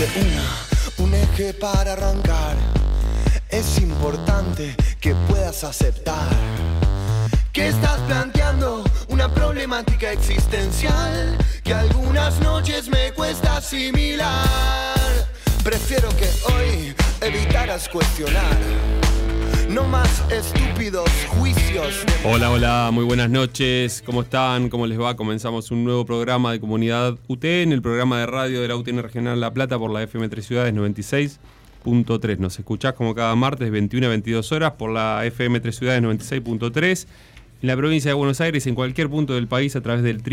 un eje para arrancar. Es importante que puedas aceptar que estás planteando una problemática existencial que algunas noches me cuesta asimilar. Prefiero que hoy evitaras cuestionar. No más estúpidos juicios. Hola, muy buenas noches. ¿Cómo están? ¿Cómo les va? Comenzamos un nuevo programa de Comunidad UTN, el programa de radio de la UTN Regional La Plata por la FM 3 Ciudades 96.3. Nos escuchás como cada martes 21 a 22 horas por la FM 3 Ciudades 96.3. En la provincia de Buenos Aires, en cualquier punto del país, a través del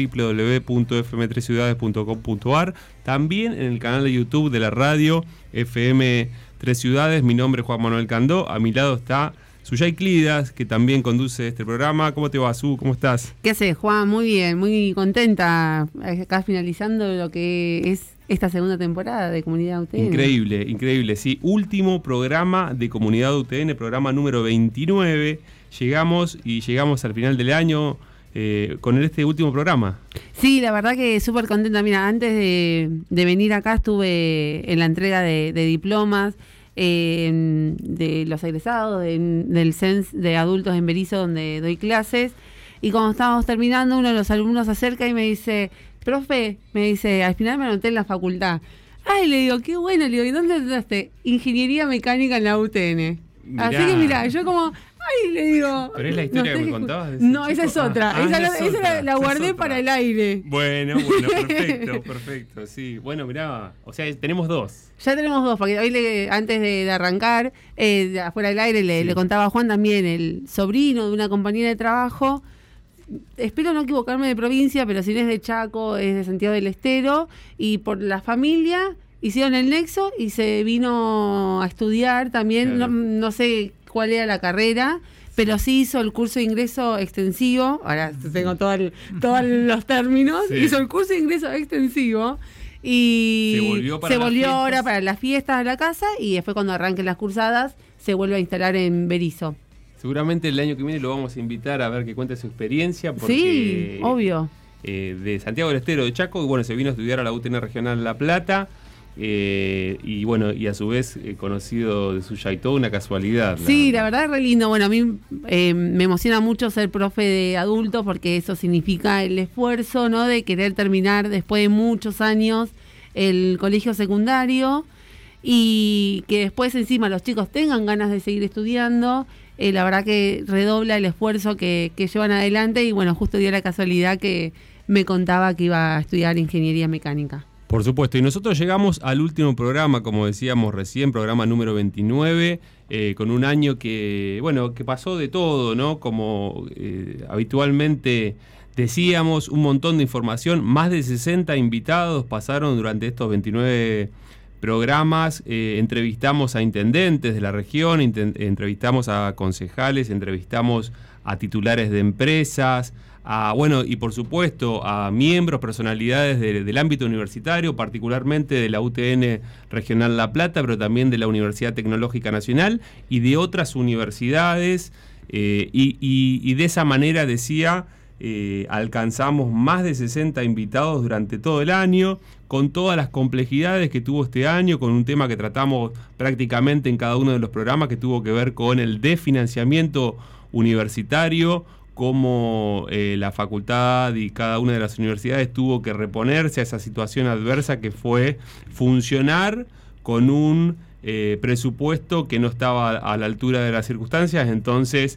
www.fm3ciudades.com.ar. También en el canal de YouTube de la radio FM 3 Ciudades. Mi nombre es Juan Manuel Candó. A mi lado está Suyay Clidas, que también conduce este programa. ¿Cómo te va, Su? ¿Cómo estás? ¿Qué haces, Juan? Muy bien, muy contenta. Acá finalizando lo que es esta segunda temporada de Comunidad UTN. Increíble. Sí, último programa de Comunidad UTN, programa número 29. Llegamos al final del año con este último programa. Sí, la verdad que súper contenta. Mira, antes de venir acá estuve en la entrega de diplomas de los egresados del CENS de adultos en Berisso, donde doy clases. Y cuando estábamos terminando, uno de los alumnos se acerca y me dice: profe, al final me anoté en la facultad. Ay, le digo, qué bueno. Le digo, ¿y dónde anotaste? Ingeniería mecánica en la UTN. Mirá. Así que mira, yo como... Ay, le digo... ¿Pero es la historia que me contabas? No, esa es otra. Esa la guardé para el aire. Bueno, perfecto, sí. Bueno, mirá, o sea, tenemos dos. Ya tenemos dos, porque hoy antes de arrancar, afuera del aire, le contaba a Juan también, el sobrino de una compañera de trabajo. Espero no equivocarme de provincia, pero si no es de Chaco, es de Santiago del Estero, y por la familia hicieron el nexo y se vino a estudiar también, claro. No sé cuál era la carrera, pero sí hizo el curso de ingreso extensivo. Ahora tengo todos los términos. Sí. Hizo el curso de ingreso extensivo y se volvió ahora para las fiestas a la casa, y después cuando arranquen las cursadas se vuelve a instalar en Berisso. Seguramente el año que viene lo vamos a invitar a ver que cuente su experiencia. Porque, sí, obvio. De Santiago del Estero, de Chaco, y bueno, se vino a estudiar a la UTN Regional La Plata. Y bueno, y a su vez conocido de Suyay, toda una casualidad. Sí, la verdad es re lindo. Bueno, a mí me emociona mucho ser profe de adultos, porque eso significa el esfuerzo, ¿no?, de querer terminar después de muchos años el colegio secundario, y que después encima los chicos tengan ganas de seguir estudiando. La verdad que redobla el esfuerzo que llevan adelante, y bueno, justo dio la casualidad que me contaba que iba a estudiar ingeniería mecánica. Por supuesto, y nosotros llegamos al último programa, como decíamos recién, programa número 29, con un año que pasó de todo, ¿no? Como habitualmente decíamos, un montón de información, más de 60 invitados pasaron durante estos 29 programas, entrevistamos a intendentes de la región, entrevistamos a concejales, entrevistamos a titulares de empresas, y por supuesto a miembros, personalidades del ámbito universitario, particularmente de la UTN Regional La Plata, pero también de la Universidad Tecnológica Nacional y de otras universidades, y de esa manera, decía, alcanzamos más de 60 invitados durante todo el año, con todas las complejidades que tuvo este año, con un tema que tratamos prácticamente en cada uno de los programas, que tuvo que ver con el desfinanciamiento universitario, cómo la facultad y cada una de las universidades tuvo que reponerse a esa situación adversa que fue funcionar con un presupuesto que no estaba a la altura de las circunstancias. Entonces,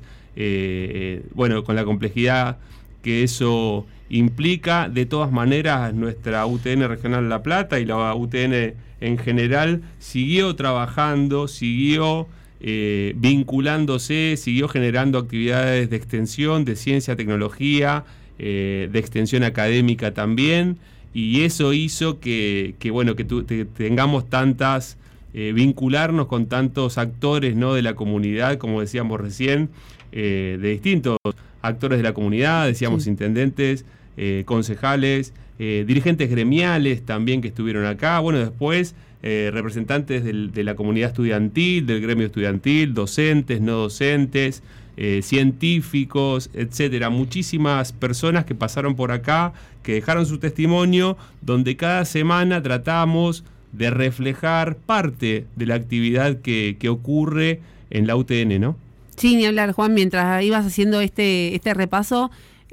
con la complejidad que eso implica, de todas maneras nuestra UTN Regional La Plata y la UTN en general siguió trabajando, siguió vinculándose, siguió generando actividades de extensión, de ciencia, tecnología, de extensión académica también, y eso hizo que tengamos tantas, vincularnos con tantos actores, ¿no?, de la comunidad, como decíamos recién, de distintos actores de la comunidad, decíamos, sí, intendentes, concejales, dirigentes gremiales también que estuvieron acá, después representantes de la comunidad estudiantil, del gremio estudiantil, docentes, no docentes, científicos, etcétera. Muchísimas personas que pasaron por acá, que dejaron su testimonio, donde cada semana tratamos de reflejar parte de la actividad que ocurre en la UTN, ¿no? Sí, ni hablar, Juan, mientras ibas haciendo este repaso,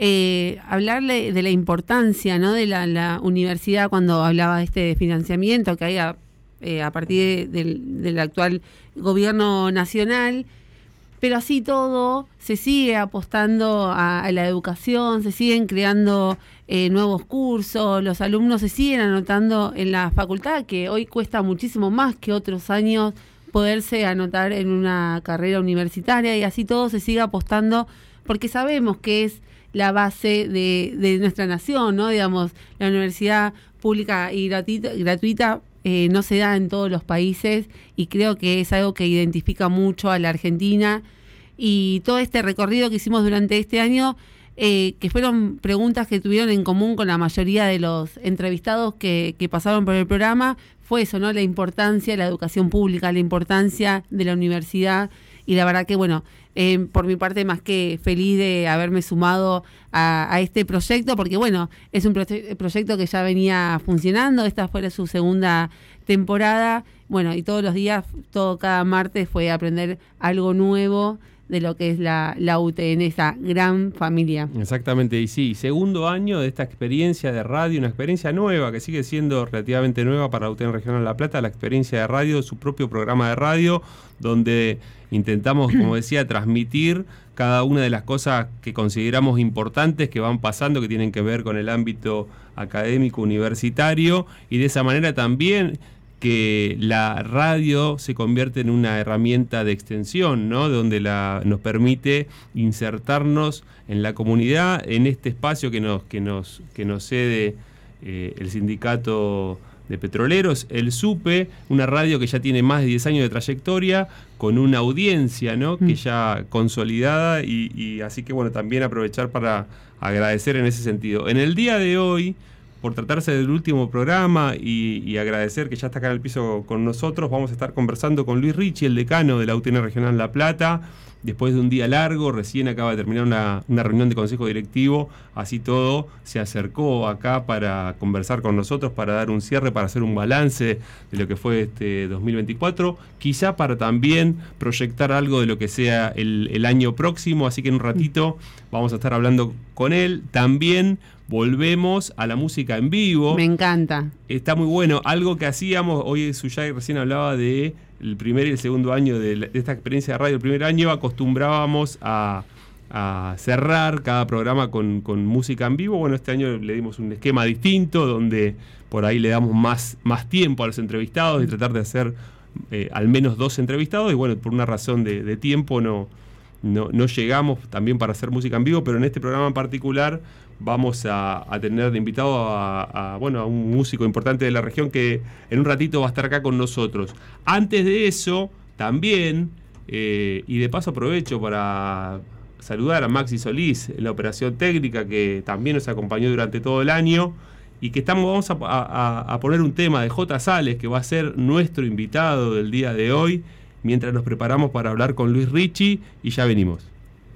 hablarle de la importancia, ¿no?, de la universidad cuando hablaba de este financiamiento que hay a partir del actual gobierno nacional. Pero así todo, se sigue apostando a la educación, se siguen creando nuevos cursos, los alumnos se siguen anotando en la facultad, que hoy cuesta muchísimo más que otros años poderse anotar en una carrera universitaria, y así todo se sigue apostando porque sabemos que es la base de nuestra nación, ¿no? Digamos, la universidad pública y gratuita no se da en todos los países, y creo que es algo que identifica mucho a la Argentina. Y todo este recorrido que hicimos durante este año, que fueron preguntas que tuvieron en común con la mayoría de los entrevistados que pasaron por el programa, fue eso, ¿no? La importancia de la educación pública, la importancia de la universidad. Y la verdad que, bueno, por mi parte, más que feliz de haberme sumado a este proyecto, porque, bueno, es un proyecto que ya venía funcionando. Esta fue su segunda temporada. Bueno, y todos los días, cada martes fue aprender algo nuevo de lo que es la UTN, esa gran familia. Exactamente, y sí, segundo año de esta experiencia de radio, una experiencia nueva, que sigue siendo relativamente nueva para la UTN Regional La Plata, la experiencia de radio, su propio programa de radio, donde intentamos, como decía, transmitir cada una de las cosas que consideramos importantes que van pasando, que tienen que ver con el ámbito académico universitario, y de esa manera también que la radio se convierte en una herramienta de extensión, ¿no? Donde nos permite insertarnos en la comunidad, en este espacio que nos cede el sindicato de petroleros, el SUPE, una radio que ya tiene más de 10 años de trayectoria, con una audiencia, ¿no?, que ya consolidada, y así que, bueno, también aprovechar para agradecer en ese sentido. En el día de hoy, por tratarse del último programa y agradecer que ya está acá en el piso con nosotros, vamos a estar conversando con Luis Ricci, el decano de la UTN Regional La Plata, después de un día largo. Recién acaba de terminar una reunión de consejo directivo, así todo se acercó acá para conversar con nosotros, para dar un cierre, para hacer un balance de lo que fue este 2024, quizá para también proyectar algo de lo que sea el año próximo, así que en un ratito vamos a estar hablando con él. También volvemos a la música en vivo. Me encanta. Está muy bueno. Algo que hacíamos, hoy Suyay recién hablaba de el primer y el segundo año de esta experiencia de radio. El primer año acostumbrábamos a cerrar cada programa con música en vivo. Bueno, este año le dimos un esquema distinto, donde por ahí le damos más tiempo a los entrevistados y tratar de hacer al menos 2 entrevistados. Y bueno, por una razón de tiempo no llegamos también para hacer música en vivo, pero en este programa en particular vamos a tener de invitado a un músico importante de la región que en un ratito va a estar acá con nosotros. Antes de eso, también, y de paso aprovecho para saludar a Maxi Solís en la operación técnica, que también nos acompañó durante todo el año, y que vamos a poner un tema de J. Sales, que va a ser nuestro invitado del día de hoy, mientras nos preparamos para hablar con Luis Ricci, y ya venimos.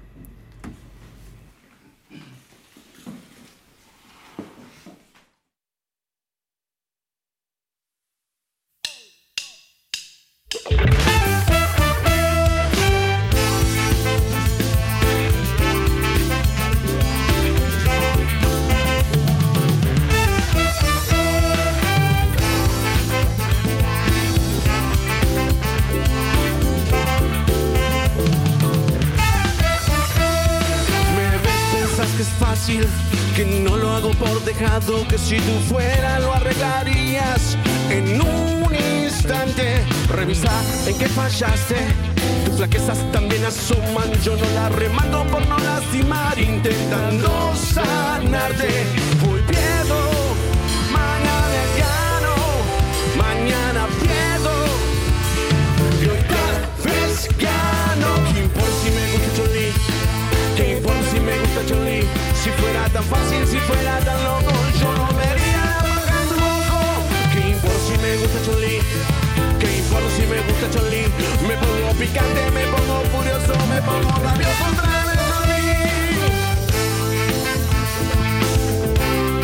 Que no lo hago por dejado, que si tú fueras lo arreglarías en un instante. Revisa en qué fallaste, tus flaquezas también asoman. Yo no la remato por no lastimar, intentando sanarte. Hoy pierdo, mañana gano, mañana pierdo, y hoy tal vez gano. ¿Qué importa si me gusta Chun-Li? ¿Qué importa si me gusta Chun-Li? Si fuera tan fácil, si fuera tan loco, yo no vería la manga en tu ojo. ¿Qué importa si me gusta Chun-Li? ¿Qué importa si me gusta Chun-Li? Me pongo picante, me pongo furioso, me pongo rabioso contra el Chun-Li.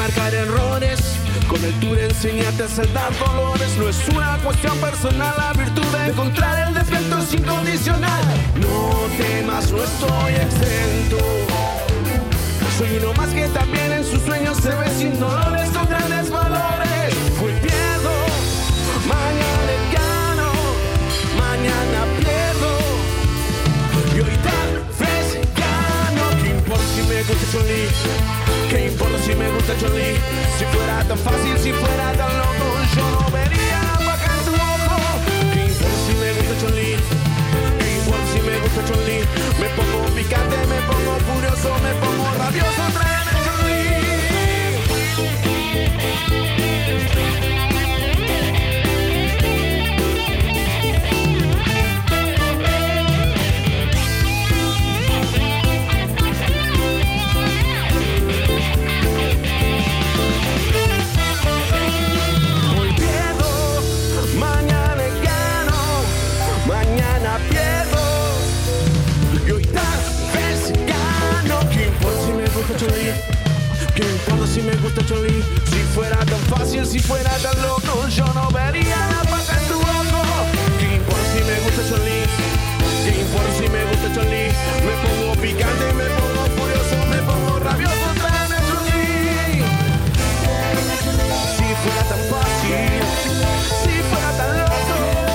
marcar errores. Con el tour enseñarte a saldar dolores. No es una cuestión personal la virtud de encontrar el defecto es incondicional. No temas, no estoy exento. Soy uno más que también en sus sueños se ve sin dolores con grandes valores. Hoy pierdo, mañana gano, mañana pierdo. Y hoy tal vez gano. ¿Qué importa si me gusta Chun-Li? ¿Qué importa si me gusta Chun-Li? Si fuera tan fácil, si fuera tan loco, yo no vería la paja en tu ojo. ¿Qué importa si me gusta Chun-Li? ¿Qué importa si me gusta Chun-Li? Me pongo picante, me pongo furioso, me pongo rabioso, tráeme Chun-Li. ¿Qué importa si me gusta Chun-Li? Si fuera tan fácil, si fuera tan loco, yo no vería la paja en tu ojo. ¿Qué importa si me gusta Chun-Li? ¿Qué importa si me gusta Chun-Li? Me pongo picante, me pongo furioso, me pongo rabioso, tráeme Chun-Li. Si fuera tan fácil, si fuera tan loco.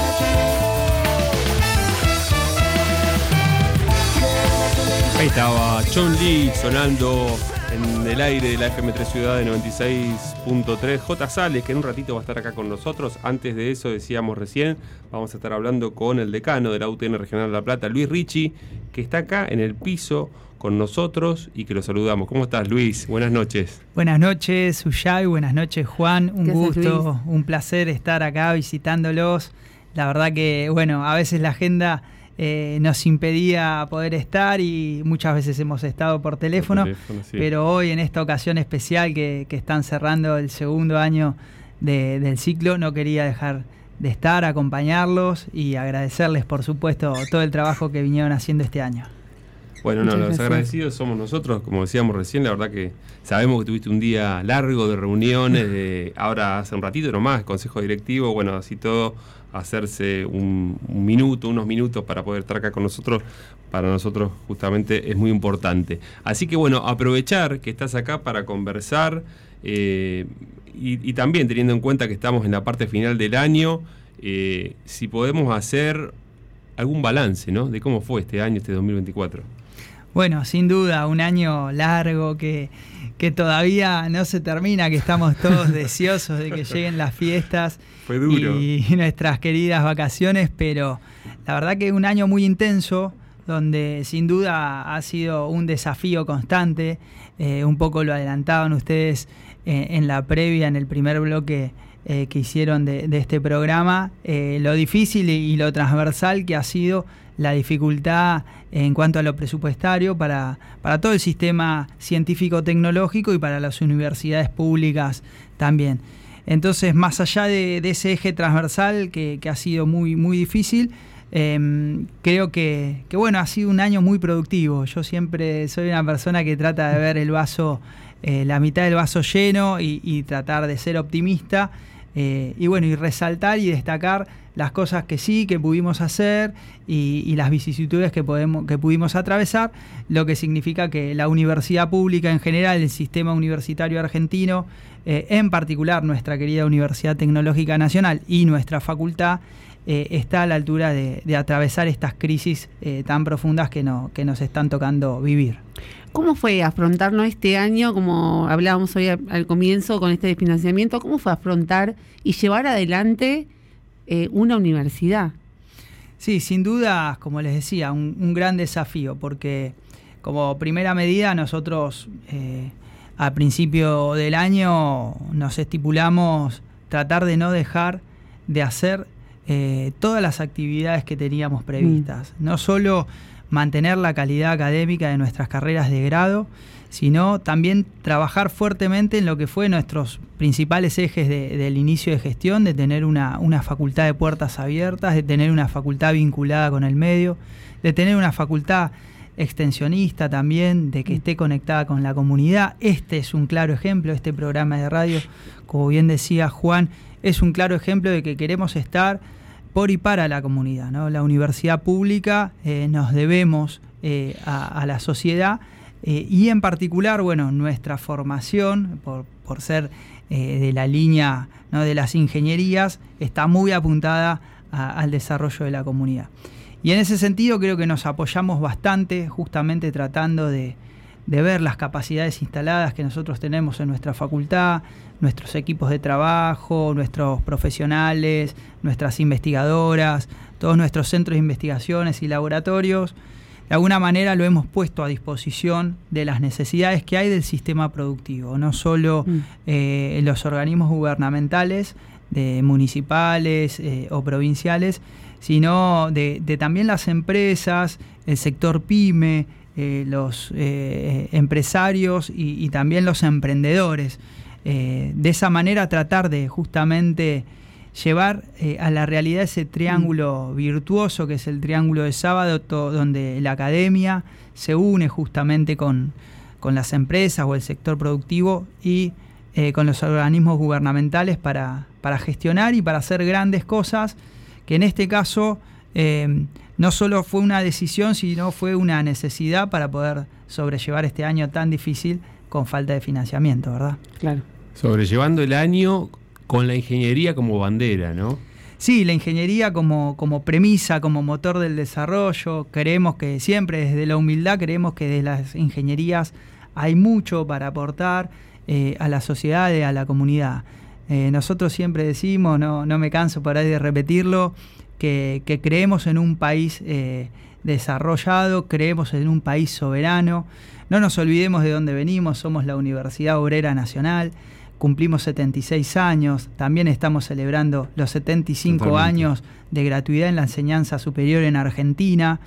Ahí estaba Chun-Li sonando en el aire de la FM3 Ciudad de 96.3. J. Sales, que en un ratito va a estar acá con nosotros. Antes de eso, decíamos recién, vamos a estar hablando con el decano de la UTN Regional de La Plata, Luis Ricci, que está acá en el piso con nosotros y que lo saludamos. ¿Cómo estás, Luis? Buenas noches. Buenas noches, Ullay. Buenas noches, Juan. Un gusto, un placer estar acá visitándolos. La verdad que, bueno, a veces la agenda nos impedía poder estar y muchas veces hemos estado por teléfono, sí. Pero hoy en esta ocasión especial que están cerrando el segundo año del ciclo, no quería dejar de estar, acompañarlos y agradecerles por supuesto todo el trabajo que vinieron haciendo este año. Bueno, los agradecidos somos nosotros, como decíamos recién, la verdad que sabemos que tuviste un día largo de reuniones, ahora hace un ratito nomás, consejo directivo, bueno, así todo, hacerse unos minutos para poder estar acá con nosotros, para nosotros justamente es muy importante. Así que bueno, aprovechar que estás acá para conversar y también teniendo en cuenta que estamos en la parte final del año, si podemos hacer algún balance, ¿no?, de cómo fue este año, este 2024. Bueno, sin duda, un año largo que todavía no se termina, que estamos todos deseosos de que lleguen las fiestas. Fue duro. Y nuestras queridas vacaciones, pero la verdad que es un año muy intenso, donde sin duda ha sido un desafío constante. Un poco lo adelantaban ustedes en la previa, en el primer bloque que hicieron de este programa, lo difícil y lo transversal que ha sido la dificultad en cuanto a lo presupuestario para todo el sistema científico-tecnológico y para las universidades públicas también. Entonces, más allá de ese eje transversal que ha sido muy, muy difícil, creo que bueno, ha sido un año muy productivo. Yo siempre soy una persona que trata de ver el vaso, la mitad del vaso lleno y tratar de ser optimista. Y bueno, y resaltar y destacar las cosas que sí, que pudimos hacer y las vicisitudes que pudimos atravesar, lo que significa que la universidad pública en general, el sistema universitario argentino, en particular nuestra querida Universidad Tecnológica Nacional y nuestra facultad, está a la altura de atravesar estas crisis tan profundas que nos están tocando vivir. ¿Cómo fue afrontarnos este año, como hablábamos hoy al comienzo con este desfinanciamiento? ¿Cómo fue afrontar y llevar adelante una universidad? Sí, sin duda, como les decía, un gran desafío, porque como primera medida nosotros a principio del año nos estipulamos tratar de no dejar de hacer todas las actividades que teníamos previstas. No solo mantener la calidad académica de nuestras carreras de grado, sino también trabajar fuertemente en lo que fue nuestros principales ejes del inicio de gestión, de tener una facultad de puertas abiertas, de tener una facultad vinculada con el medio, de tener una facultad extensionista también, de que esté conectada con la comunidad. Este es un claro ejemplo, este programa de radio, como bien decía Juan, es un claro ejemplo de que queremos estar por y para la comunidad, ¿no? La universidad pública nos debemos a la sociedad y en particular, bueno, nuestra formación, por ser de la línea, ¿no?, de las ingenierías, está muy apuntada al desarrollo de la comunidad. Y en ese sentido creo que nos apoyamos bastante, justamente tratando de ver las capacidades instaladas que nosotros tenemos en nuestra facultad, nuestros equipos de trabajo, nuestros profesionales, nuestras investigadoras, todos nuestros centros de investigaciones y laboratorios. De alguna manera lo hemos puesto a disposición de las necesidades que hay del sistema productivo, no solo los organismos gubernamentales, municipales o provinciales, sino de también las empresas, el sector pyme, los empresarios y también los emprendedores. De esa manera tratar de justamente llevar a la realidad ese triángulo virtuoso que es el triángulo de Sábado, donde la academia se une justamente con las empresas o el sector productivo y con los organismos gubernamentales para gestionar y para hacer grandes cosas, que en este caso no solo fue una decisión, sino fue una necesidad para poder sobrellevar este año tan difícil con falta de financiamiento, ¿verdad? Claro. Sobrellevando el año con la ingeniería como bandera, ¿no? Sí, la ingeniería como premisa, como motor del desarrollo. Creemos que siempre desde la humildad, creemos que desde las ingenierías hay mucho para aportar a la sociedad y a la comunidad. Nosotros siempre decimos, no me canso por ahí de repetirlo, que creemos en un país desarrollado, creemos en un país soberano. No nos olvidemos de dónde venimos, somos la Universidad Obrera Nacional, cumplimos 76 años, también estamos celebrando los 75 Totalmente. años de gratuidad en la enseñanza superior en Argentina.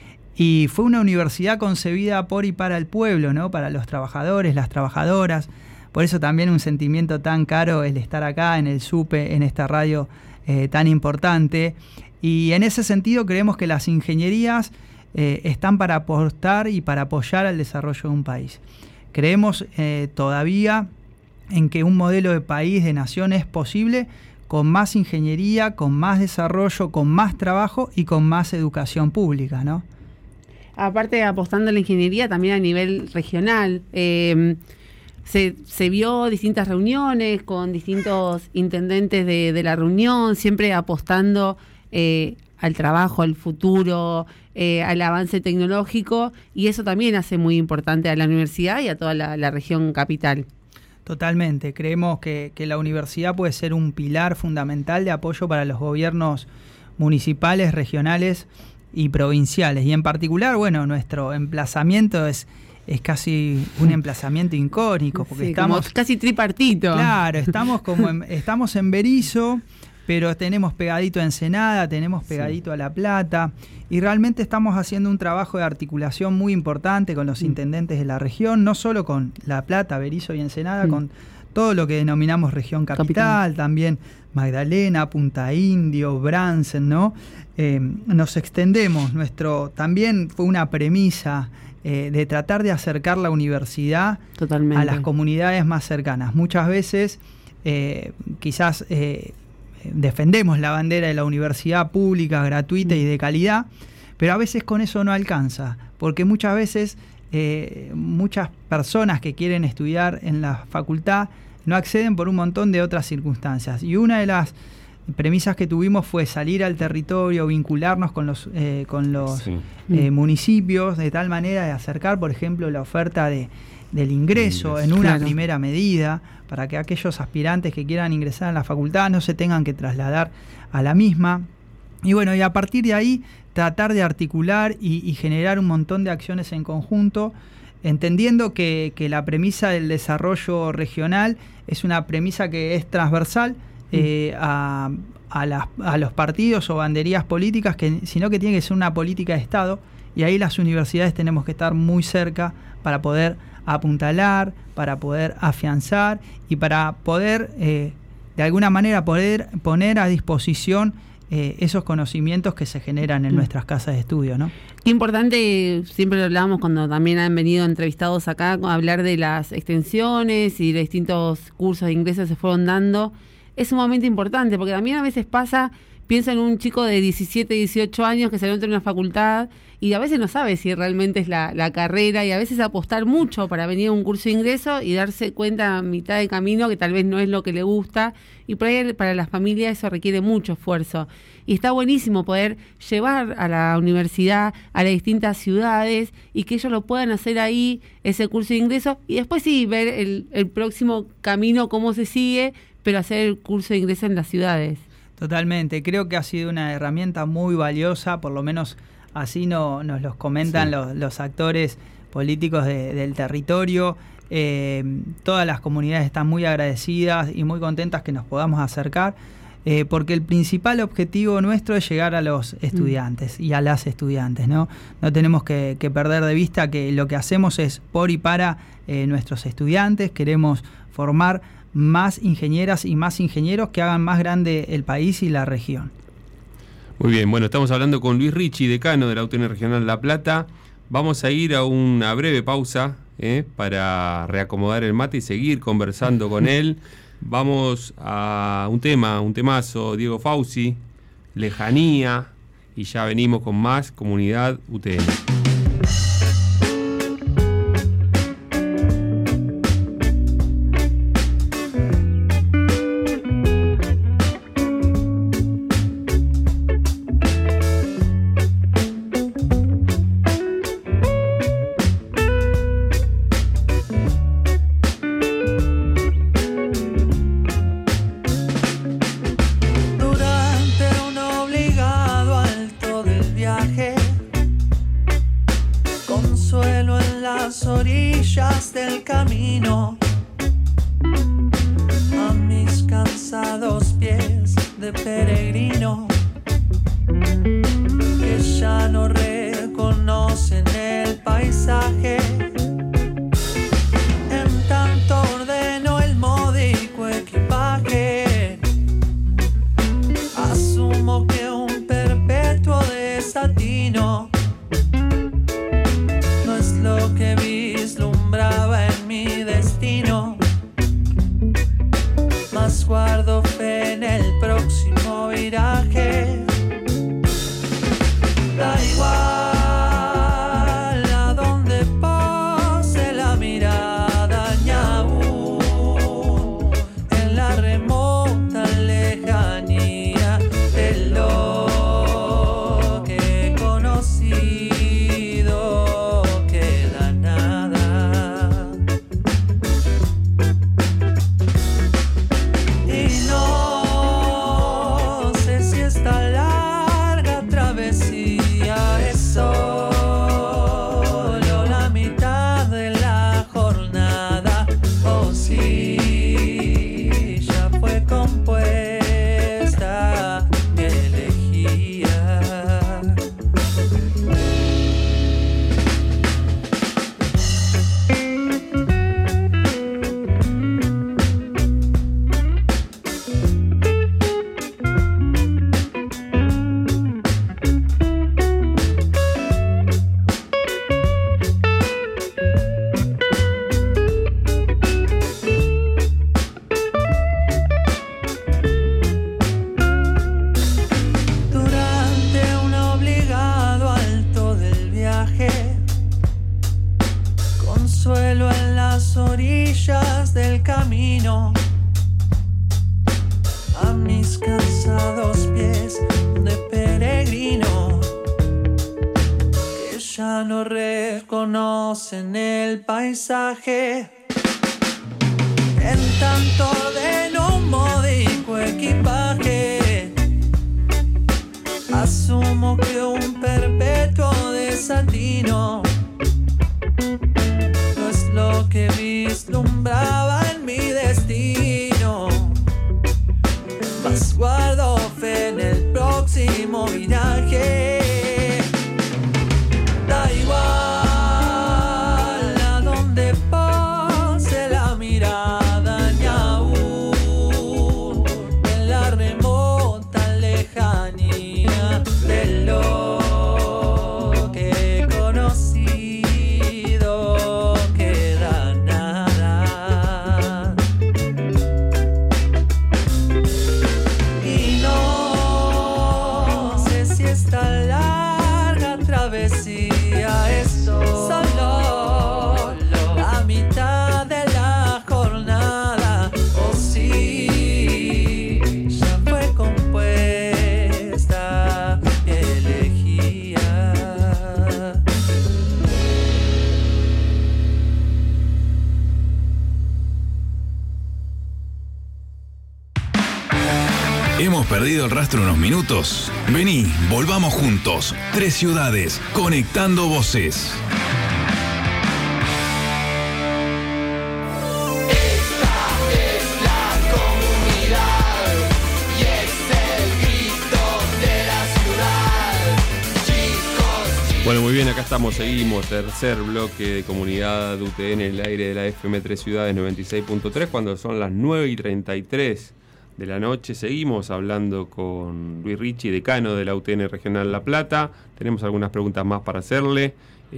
Y fue una universidad concebida por y para el pueblo, ¿no? Para los trabajadores, las trabajadoras. Por eso también un sentimiento tan caro el estar acá en el SUPE, en esta radio tan importante. Y en ese sentido creemos que las ingenierías están para aportar y para apoyar al desarrollo de un país. Creemos todavía en que un modelo de país, de nación, es posible con más ingeniería, con más desarrollo, con más trabajo y con más educación pública, ¿no? Aparte, apostando en la ingeniería también a nivel regional, se vio distintas reuniones con distintos intendentes de la reunión, siempre apostando al trabajo, al futuro, al avance tecnológico, y eso también hace muy importante a la universidad y a toda la región capital. Totalmente, creemos que la universidad puede ser un pilar fundamental de apoyo para los gobiernos municipales, regionales y provinciales. Y en particular, bueno, nuestro emplazamiento es casi un emplazamiento icónico, porque Sí, estamos como casi tripartito. Claro, estamos en Berisso, pero tenemos pegadito a Ensenada, tenemos pegadito a La Plata, y realmente estamos haciendo un trabajo de articulación muy importante con los intendentes de la región, no solo con La Plata, Berisso y Ensenada, con todo lo que denominamos región capital, también Magdalena, Punta Indio, Bransen, ¿no? Nos extendemos, también fue una premisa de tratar de acercar la universidad Totalmente. a las comunidades más cercanas. Muchas veces quizás defendemos la bandera de la universidad pública, gratuita y de calidad, pero a veces con eso no alcanza, porque muchas veces muchas personas que quieren estudiar en la facultad no acceden por un montón de otras circunstancias. Y una de las premisas que tuvimos fue salir al territorio, vincularnos con los municipios, de tal manera de acercar, por ejemplo, la oferta del ingreso en una primera medida, para que aquellos aspirantes que quieran ingresar a la facultad no se tengan que trasladar a la misma. Y bueno, y a partir de ahí tratar de articular y generar un montón de acciones en conjunto, entendiendo que la premisa del desarrollo regional es una premisa que es transversal a los partidos o banderías políticas, sino que tiene que ser una política de Estado, y ahí las universidades tenemos que estar muy cerca para poder apuntalar, para poder afianzar y para poder, de alguna manera, poder poner a disposición esos conocimientos que se generan en nuestras casas de estudio, ¿no? Qué importante, siempre lo hablábamos cuando también han venido entrevistados acá, hablar de las extensiones y de distintos cursos de inglés que se fueron dando. Es sumamente importante, porque también a veces pasa, piensa en un chico de 17, 18 años que se entra en una facultad y a veces no sabe si realmente es la carrera, y a veces apostar mucho para venir a un curso de ingreso y darse cuenta a mitad de camino que tal vez no es lo que le gusta, y por ahí para las familias eso requiere mucho esfuerzo. Y está buenísimo poder llevar a la universidad a las distintas ciudades y que ellos lo puedan hacer ahí, ese curso de ingreso, y después sí ver el próximo camino, cómo se sigue, pero hacer el curso de ingreso en las ciudades. Totalmente, creo que ha sido una herramienta muy valiosa, por lo menos así nos los comentan los actores políticos del territorio. Todas las comunidades están muy agradecidas y muy contentas que nos podamos acercar, porque el principal objetivo nuestro es llegar a los estudiantes y a las estudiantes, ¿no? No tenemos que perder de vista que lo que hacemos es por y para nuestros estudiantes. Queremos formar más ingenieras y más ingenieros que hagan más grande el país y la región. Muy bien, bueno, estamos hablando con Luis Ricci, decano de la UTN Regional La Plata. Vamos a ir a una breve pausa para reacomodar el mate y seguir conversando con él. Vamos a un temazo, Diego Fauci, Lejanía, y ya venimos con más Comunidad UTN. En tanto ordeno un módico equipaje, asumo que un perpetuo desatino no es lo que vislumbraba en mi destino, mas guardo fe en el próximo viraje. Da igual en la remota lejanía. ¿Hemos perdido el rastro unos minutos? Vení, volvamos juntos. 3 ciudades, conectando voces. Bueno, muy bien, acá seguimos, tercer bloque de comunidad UTN en el aire de la FM 3 Ciudades 96.3, cuando son las 9:33 de la noche. Seguimos hablando con Luis Ricci, decano de la UTN Regional La Plata. Tenemos algunas preguntas más para hacerle.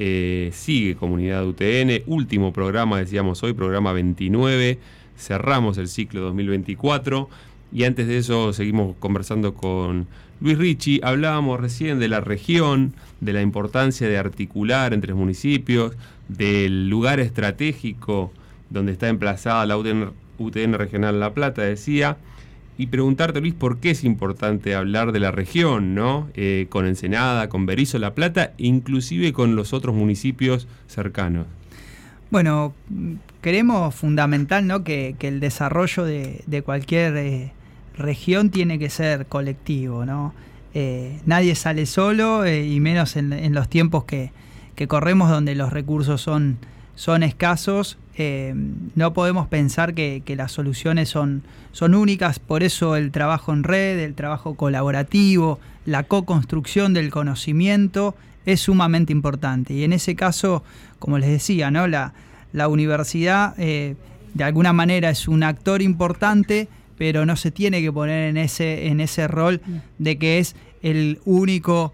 Sigue comunidad UTN, último programa, decíamos hoy, programa 29. Cerramos el ciclo 2024 y antes de eso seguimos conversando con Luis Ricci. Hablábamos recién de la región, de la importancia de articular entre municipios, del lugar estratégico donde está emplazada la UTN Regional La Plata, decía, y preguntarte, Luis, por qué es importante hablar de la región, ¿no? Con Ensenada, con Berisso, La Plata, inclusive con los otros municipios cercanos. Bueno, creemos fundamental, ¿no?, que el desarrollo de cualquier región tiene que ser colectivo, ¿no? Nadie sale solo, y menos en los tiempos que corremos, donde los recursos son escasos. No podemos pensar que las soluciones son únicas. Por eso el trabajo en red, el trabajo colaborativo, la co-construcción del conocimiento es sumamente importante. Y en ese caso, como les decía, ¿no?, la universidad de alguna manera es un actor importante, pero no se tiene que poner en ese rol de que es el único,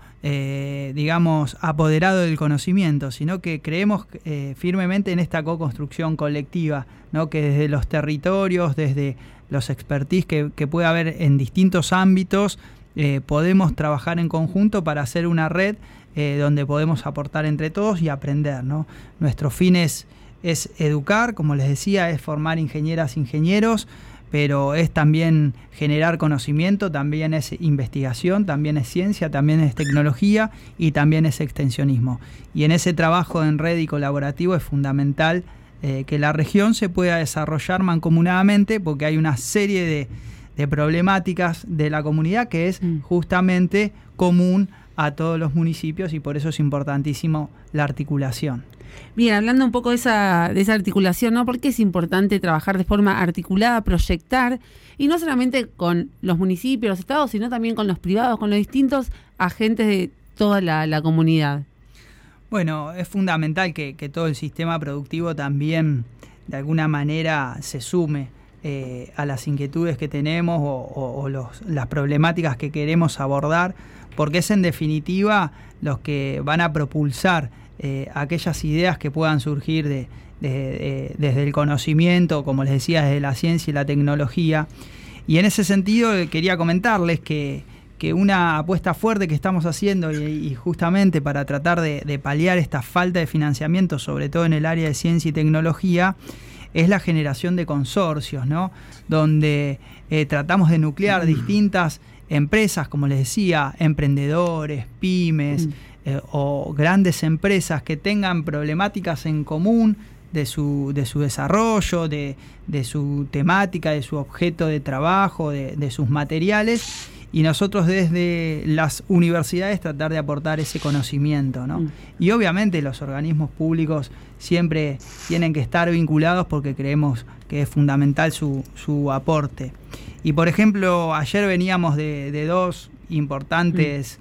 digamos, apoderado del conocimiento, sino que creemos firmemente en esta co-construcción colectiva, ¿no?, que desde los territorios, desde los expertise que puede haber en distintos ámbitos, podemos trabajar en conjunto para hacer una red donde podemos aportar entre todos y aprender, ¿no? Nuestro fin es educar, como les decía, es formar ingenieras, ingenieros, pero es también generar conocimiento, también es investigación, también es ciencia, también es tecnología y también es extensionismo. Y en ese trabajo en red y colaborativo es fundamental que la región se pueda desarrollar mancomunadamente, porque hay una serie de problemáticas de la comunidad que es justamente común a todos los municipios, y por eso es importantísimo la articulación. Bien, hablando un poco de esa articulación, ¿no? Porque es importante trabajar de forma articulada, proyectar, y no solamente con los municipios, los estados, sino también con los privados, con los distintos agentes de toda la comunidad. Bueno, es fundamental que todo el sistema productivo también de alguna manera se sume a las inquietudes que tenemos o las problemáticas que queremos abordar, porque es en definitiva los que van a propulsar aquellas ideas que puedan surgir desde el conocimiento, como les decía, desde la ciencia y la tecnología. Y en ese sentido quería comentarles que una apuesta fuerte que estamos haciendo y justamente para tratar de paliar esta falta de financiamiento, sobre todo en el área de ciencia y tecnología, es la generación de consorcios, ¿no?, donde tratamos de nuclear distintas empresas, como les decía, emprendedores, pymes, o grandes empresas que tengan problemáticas en común de su desarrollo, de su temática, de su objeto de trabajo, de sus materiales, y nosotros desde las universidades tratar de aportar ese conocimiento, ¿no? Y obviamente los organismos públicos siempre tienen que estar vinculados, porque creemos que es fundamental su aporte. Y por ejemplo, ayer veníamos de dos importantes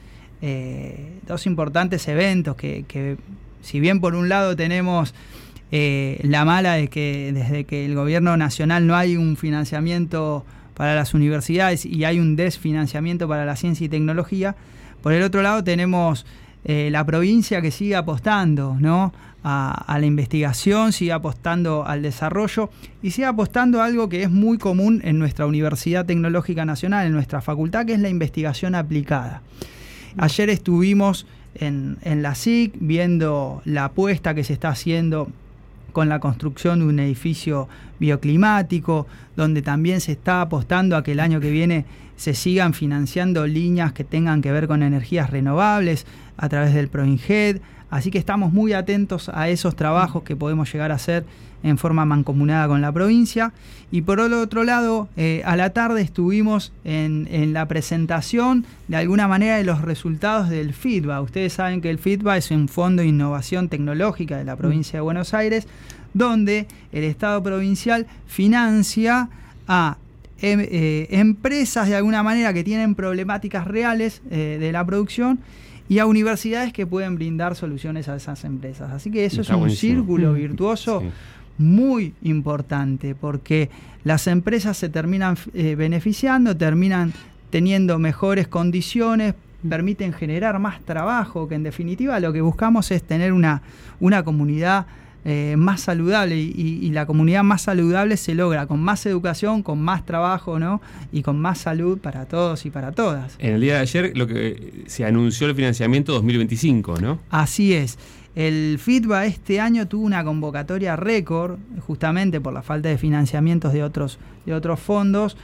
eventos que si bien por un lado tenemos la mala de que desde que el gobierno nacional no hay un financiamiento para las universidades y hay un desfinanciamiento para la ciencia y tecnología, por el otro lado tenemos la provincia que sigue apostando, ¿no?, a la investigación, sigue apostando al desarrollo y sigue apostando a algo que es muy común en nuestra Universidad Tecnológica Nacional, en nuestra facultad, que es la investigación aplicada. Ayer estuvimos en la SIC viendo la apuesta que se está haciendo con la construcción de un edificio bioclimático, donde también se está apostando a que el año que viene se sigan financiando líneas que tengan que ver con energías renovables a través del PROINGED, Así que estamos muy atentos a esos trabajos que podemos llegar a hacer en forma mancomunada con la provincia. Y por el otro lado, a la tarde estuvimos en la presentación de alguna manera de los resultados del FITBA. Ustedes saben que el FITBA es un fondo de innovación tecnológica de la provincia de Buenos Aires, donde el Estado provincial financia a empresas de alguna manera que tienen problemáticas reales de la producción y a universidades que pueden brindar soluciones a esas empresas. Así que eso Está es un buenísimo. círculo virtuoso Sí. muy importante, porque las empresas se terminan beneficiando, terminan teniendo mejores condiciones, permiten generar más trabajo, que en definitiva lo que buscamos es tener una comunidad más saludable, y la comunidad más saludable se logra con más educación, con más trabajo, ¿no? Y con más salud para todos y para todas. En el día de ayer lo que se anunció el financiamiento 2025, ¿no? Así es. El FITBA este año tuvo una convocatoria récord, justamente por la falta de financiamientos de otros fondos.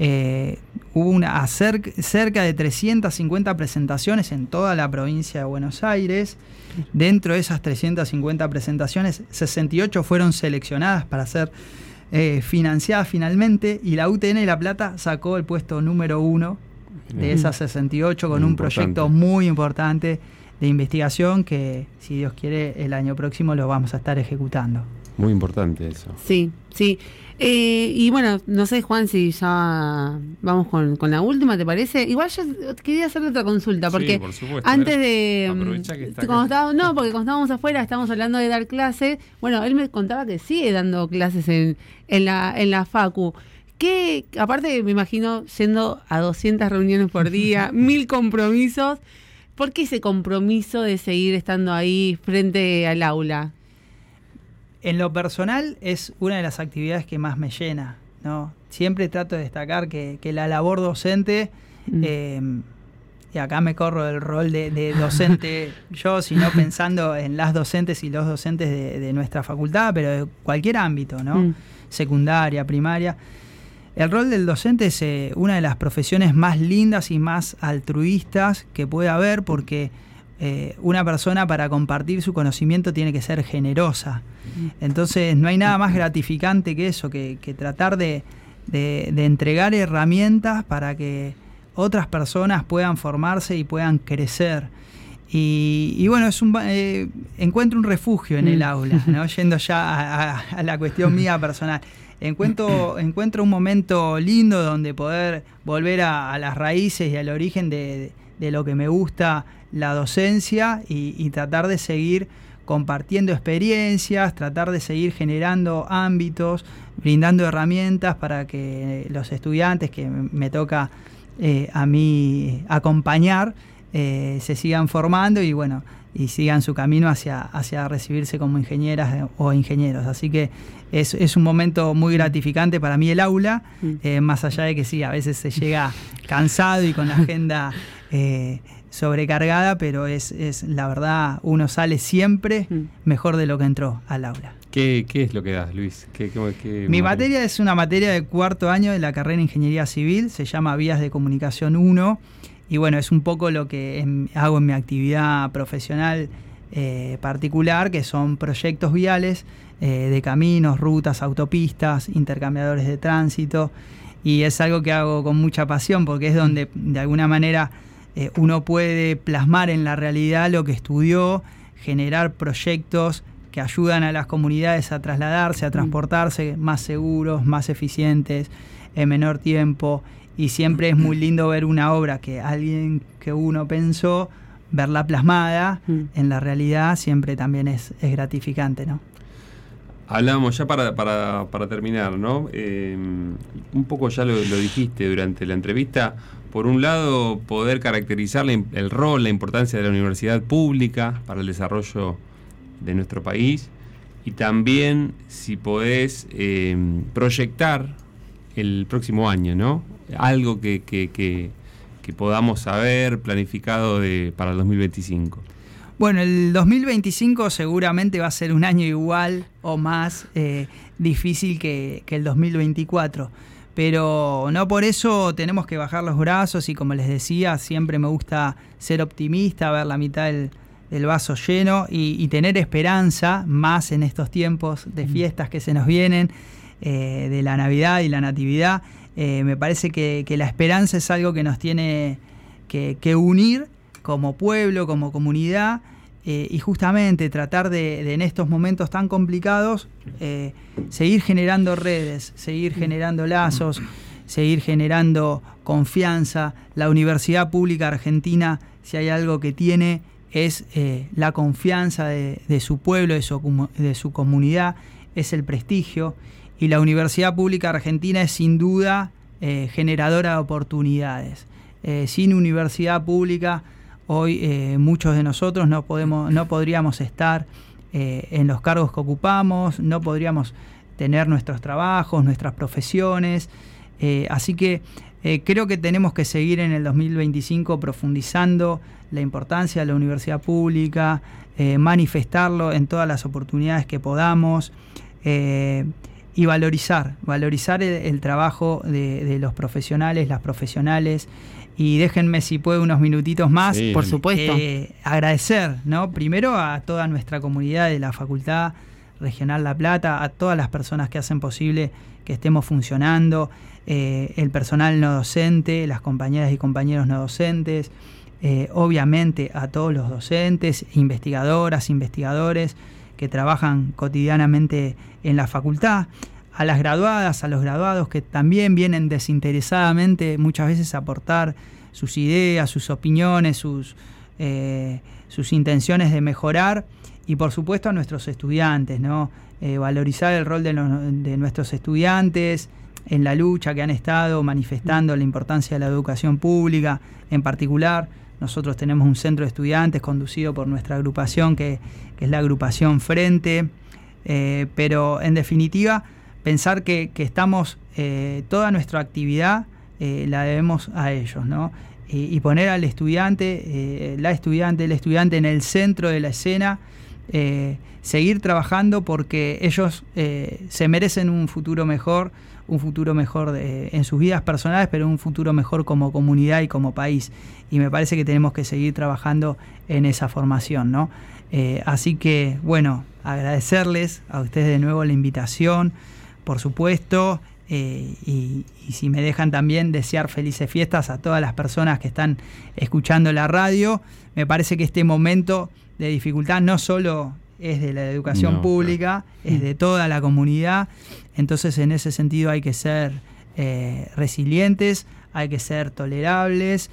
Hubo cerca de 350 presentaciones en toda la provincia de Buenos Aires. Dentro de esas 350 presentaciones, 68 fueron seleccionadas para ser financiadas finalmente, y la UTN de La Plata sacó el puesto número 1 de esas 68 con un proyecto muy importante de investigación que, si Dios quiere, el año próximo lo vamos a estar ejecutando. Muy importante eso. Sí, sí. Y bueno, no sé, Juan, si ya vamos con la última, ¿te parece? Igual yo quería hacerle otra consulta, porque Sí, por supuesto. antes de... Aprovecha que está cuando acá. porque cuando estábamos afuera estábamos hablando de dar clases. Bueno, él me contaba que sigue dando clases en la facu. Que, aparte, me imagino yendo a 200 reuniones por día, 1000 compromisos. ¿Por qué ese compromiso de seguir estando ahí frente al aula? En lo personal es una de las actividades que más me llena, ¿no? Siempre trato de destacar que la labor docente, y acá me corro del rol de docente yo, sino pensando en las docentes y los docentes de nuestra facultad, pero de cualquier ámbito, ¿no? Secundaria, primaria. El rol del docente es una de las profesiones más lindas y más altruistas que puede haber, porque una persona, para compartir su conocimiento, tiene que ser generosa. Entonces no hay nada más gratificante que eso, que tratar de entregar herramientas para que otras personas puedan formarse y puedan crecer. Y bueno, encuentro un refugio en el aula, ¿no? Yendo ya a la cuestión mía personal. Encuentro un momento lindo donde poder volver a las raíces y al origen de lo que me gusta, la docencia, y tratar de seguir compartiendo experiencias, tratar de seguir generando ámbitos, brindando herramientas para que los estudiantes que me toca a mí acompañar se sigan formando y bueno, y sigan su camino hacia recibirse como ingenieras o ingenieros. Así que es un momento muy gratificante para mí el aula, más allá de que sí, a veces se llega cansado y con la agenda sobrecargada, pero es la verdad, uno sale siempre mejor de lo que entró al aula. ¿Qué es lo que das, Luis? Mi materia es una materia de cuarto año de la carrera de Ingeniería Civil, se llama Vías de Comunicación 1, y bueno, es un poco lo que hago en mi actividad profesional particular, que son proyectos viales de caminos, rutas, autopistas, intercambiadores de tránsito, y es algo que hago con mucha pasión porque es donde de alguna manera uno puede plasmar en la realidad lo que estudió, generar proyectos que ayudan a las comunidades a trasladarse, a transportarse más seguros, más eficientes, en menor tiempo. Y siempre es muy lindo ver una obra que alguien que uno pensó, verla plasmada en la realidad, siempre también es gratificante, ¿no? Hablábamos ya para terminar, ¿no? Un poco ya lo dijiste durante la entrevista. Por un lado, poder caracterizar el rol, la importancia de la universidad pública para el desarrollo de nuestro país, y también, si podés, proyectar el próximo año, ¿no? Algo que podamos saber planificado para el 2025. Bueno, el 2025 seguramente va a ser un año igual o más difícil que el 2024, pero no por eso tenemos que bajar los brazos, y como les decía, siempre me gusta ser optimista, ver la mitad del vaso lleno y tener esperanza, más en estos tiempos de fiestas que se nos vienen, de la Navidad y la Natividad. Me parece que la esperanza es algo que nos tiene que unir como pueblo, como comunidad, y justamente tratar de en estos momentos tan complicados, seguir generando redes, seguir generando lazos, seguir generando confianza. La Universidad Pública Argentina, si hay algo que tiene, es la confianza de su pueblo, de su comunidad, es el prestigio. Y la Universidad Pública Argentina es sin duda generadora de oportunidades. Sin universidad pública, hoy muchos de nosotros no podríamos estar en los cargos que ocupamos, no podríamos tener nuestros trabajos, nuestras profesiones. Así que creo que tenemos que seguir en el 2025 profundizando la importancia de la universidad pública, manifestarlo en todas las oportunidades que podamos, y valorizar el trabajo de los profesionales, las profesionales. Y déjenme, si puedo, unos minutitos más. Sí, por supuesto. Agradecer, ¿no? Primero a toda nuestra comunidad de la Facultad Regional La Plata, a todas las personas que hacen posible que estemos funcionando, el personal no docente, las compañeras y compañeros no docentes, obviamente a todos los docentes, investigadoras, investigadores que trabajan cotidianamente en la facultad, a las graduadas, a los graduados que también vienen desinteresadamente muchas veces a aportar sus ideas, sus opiniones, sus intenciones de mejorar, y por supuesto a nuestros estudiantes, ¿no? Valorizar el rol de nuestros estudiantes en la lucha que han estado manifestando la importancia de la educación pública. En particular, nosotros tenemos un centro de estudiantes conducido por nuestra agrupación, que es la agrupación Frente, pero en definitiva pensar que estamos, toda nuestra actividad la debemos a ellos, ¿no? Y poner al estudiante, el estudiante en el centro de la escena, seguir trabajando porque ellos se merecen un futuro mejor en sus vidas personales, pero un futuro mejor como comunidad y como país. Y me parece que tenemos que seguir trabajando en esa formación, ¿no? Así que, bueno, agradecerles a ustedes de nuevo la invitación, por supuesto, y si me dejan también desear felices fiestas a todas las personas que están escuchando la radio. Me parece que este momento de dificultad no solo es de la educación pública, es de toda la comunidad. Entonces, en ese sentido hay que ser resilientes, hay que ser tolerantes,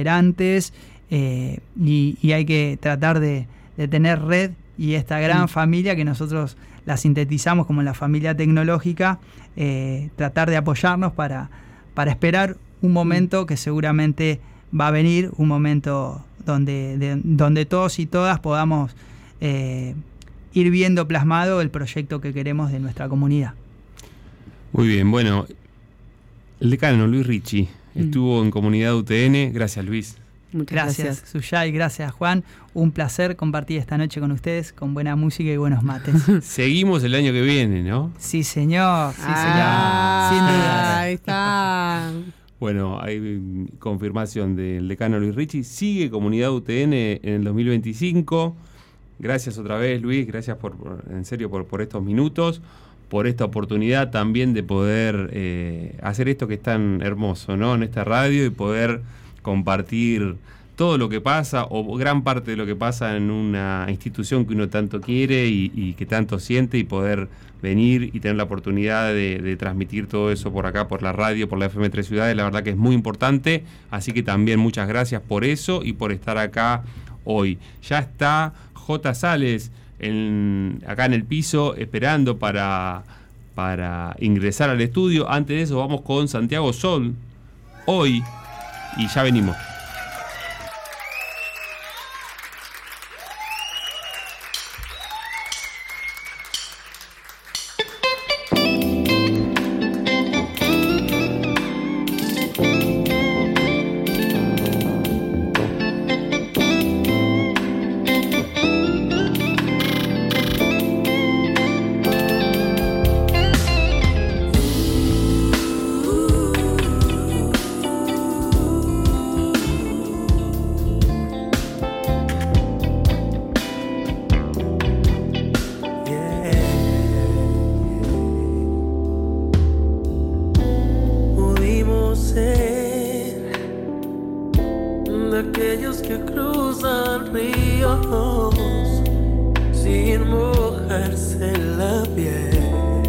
y hay que tratar de tener red y esta gran familia que nosotros la sintetizamos como la familia tecnológica, tratar de apoyarnos para esperar un momento que seguramente va a venir, un momento donde todos y todas podamos ir viendo plasmado el proyecto que queremos de nuestra comunidad. Muy bien, bueno, el decano Luis Ricci estuvo en Comunidad UTN. Gracias, Luis. Muchas Gracias, Suyay, gracias, Juan. Un placer compartir esta noche con ustedes, con buena música y buenos mates. Seguimos el año que viene, ¿no? Sí, señor, sin duda. Ahí está. Bueno, hay confirmación del decano Luis Ricci. Sigue Comunidad UTN en el 2025. Gracias otra vez, Luis. Gracias en serio por estos minutos, por esta oportunidad también de poder hacer esto que es tan hermoso, ¿no? En esta radio, y poder compartir todo lo que pasa, o gran parte de lo que pasa en una institución que uno tanto quiere y que tanto siente, y poder venir y tener la oportunidad de transmitir todo eso por acá, por la radio, por la FM 3 Ciudades. La verdad que es muy importante, así que también muchas gracias por eso y por estar acá hoy. Ya está J. Sales acá en el piso esperando para ingresar al estudio. Antes de eso vamos con Santiago Sol, hoy, y ya venimos. aquellos que cruzan ríos sin mojarse la piel.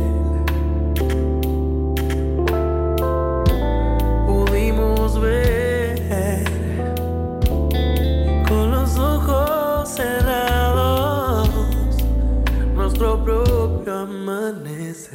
Pudimos ver con los ojos cerrados nuestro propio amanecer.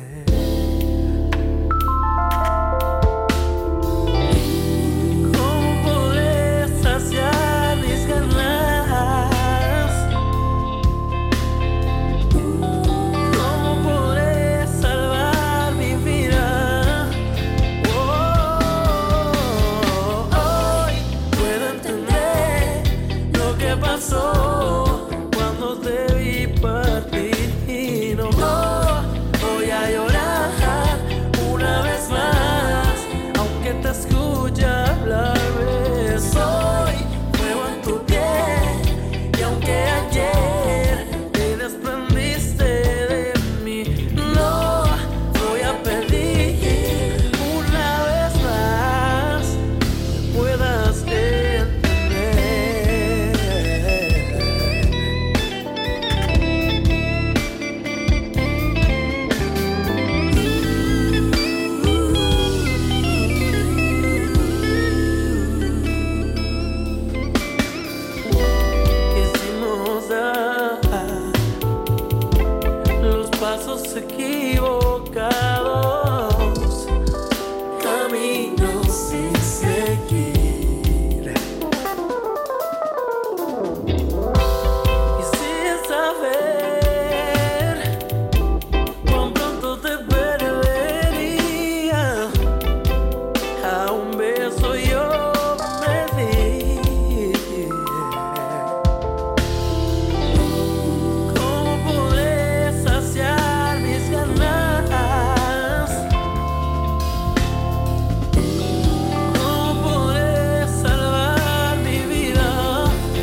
Cuando te vi partir y no voy a llorar una vez más, aunque te escuche hablar. Soy fuego en tu piel y aunque ayer te desprendiste de mí, no voy a pedir una vez más que puedas equivocados, caminos sin seguir, y sin saber cuán pronto te perdería. A un beso yo me di. ¿Cómo podré saciar mis ganas? ¿Cómo podré salvar mi vida?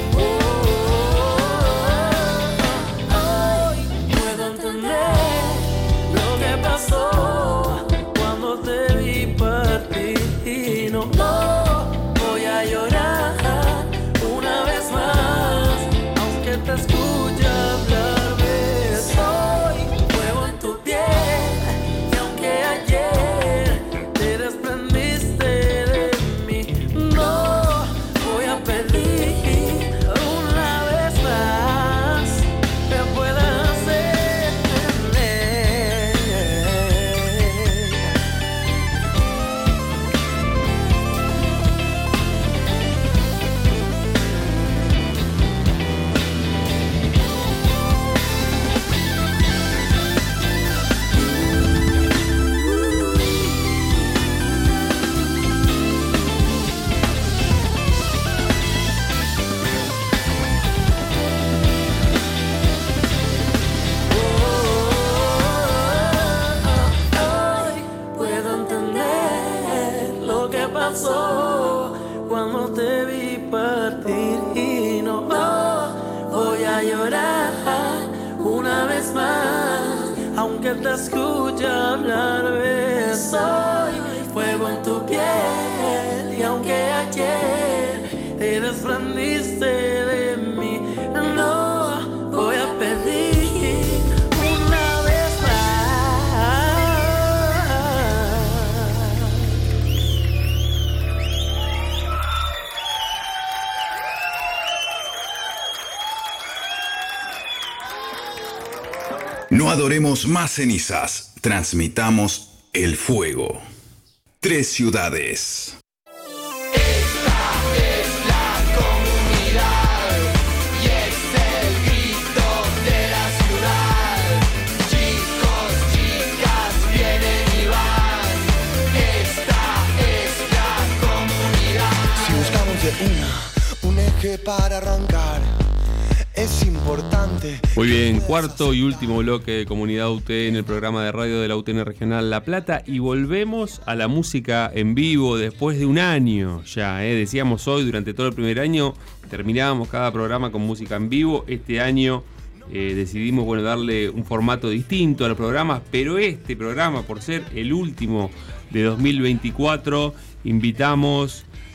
Hoy puedo entender lo que pasó cuando te vi partir y no voy a llorar una vez más, aunque te escuche hablar. Soy fuego en tu piel y aunque ayer te desprendiste de mí, no voy a pedir una vez más que puedas entender. Hoy puedo entender lo que pasó cuando te vi partir y no voy a llorar una vez más, aunque te escuche hablar. Soy fuego en tu piel y aunque ayer te desprendiste de mí, no voy a pedir una vez más. No adoremos más cenizas, transmitamos el fuego. 3 ciudades. Un eje para arrancar es importante. Muy bien, cuarto y último bloque de Comunidad UT en el programa de radio de la UTN Regional La Plata, y volvemos a la música en vivo después de un año ya. Decíamos hoy, durante todo el primer año terminábamos cada programa con música en vivo. Este año decidimos darle un formato distinto a los programas, pero este programa, por ser el último de 2024, invitamos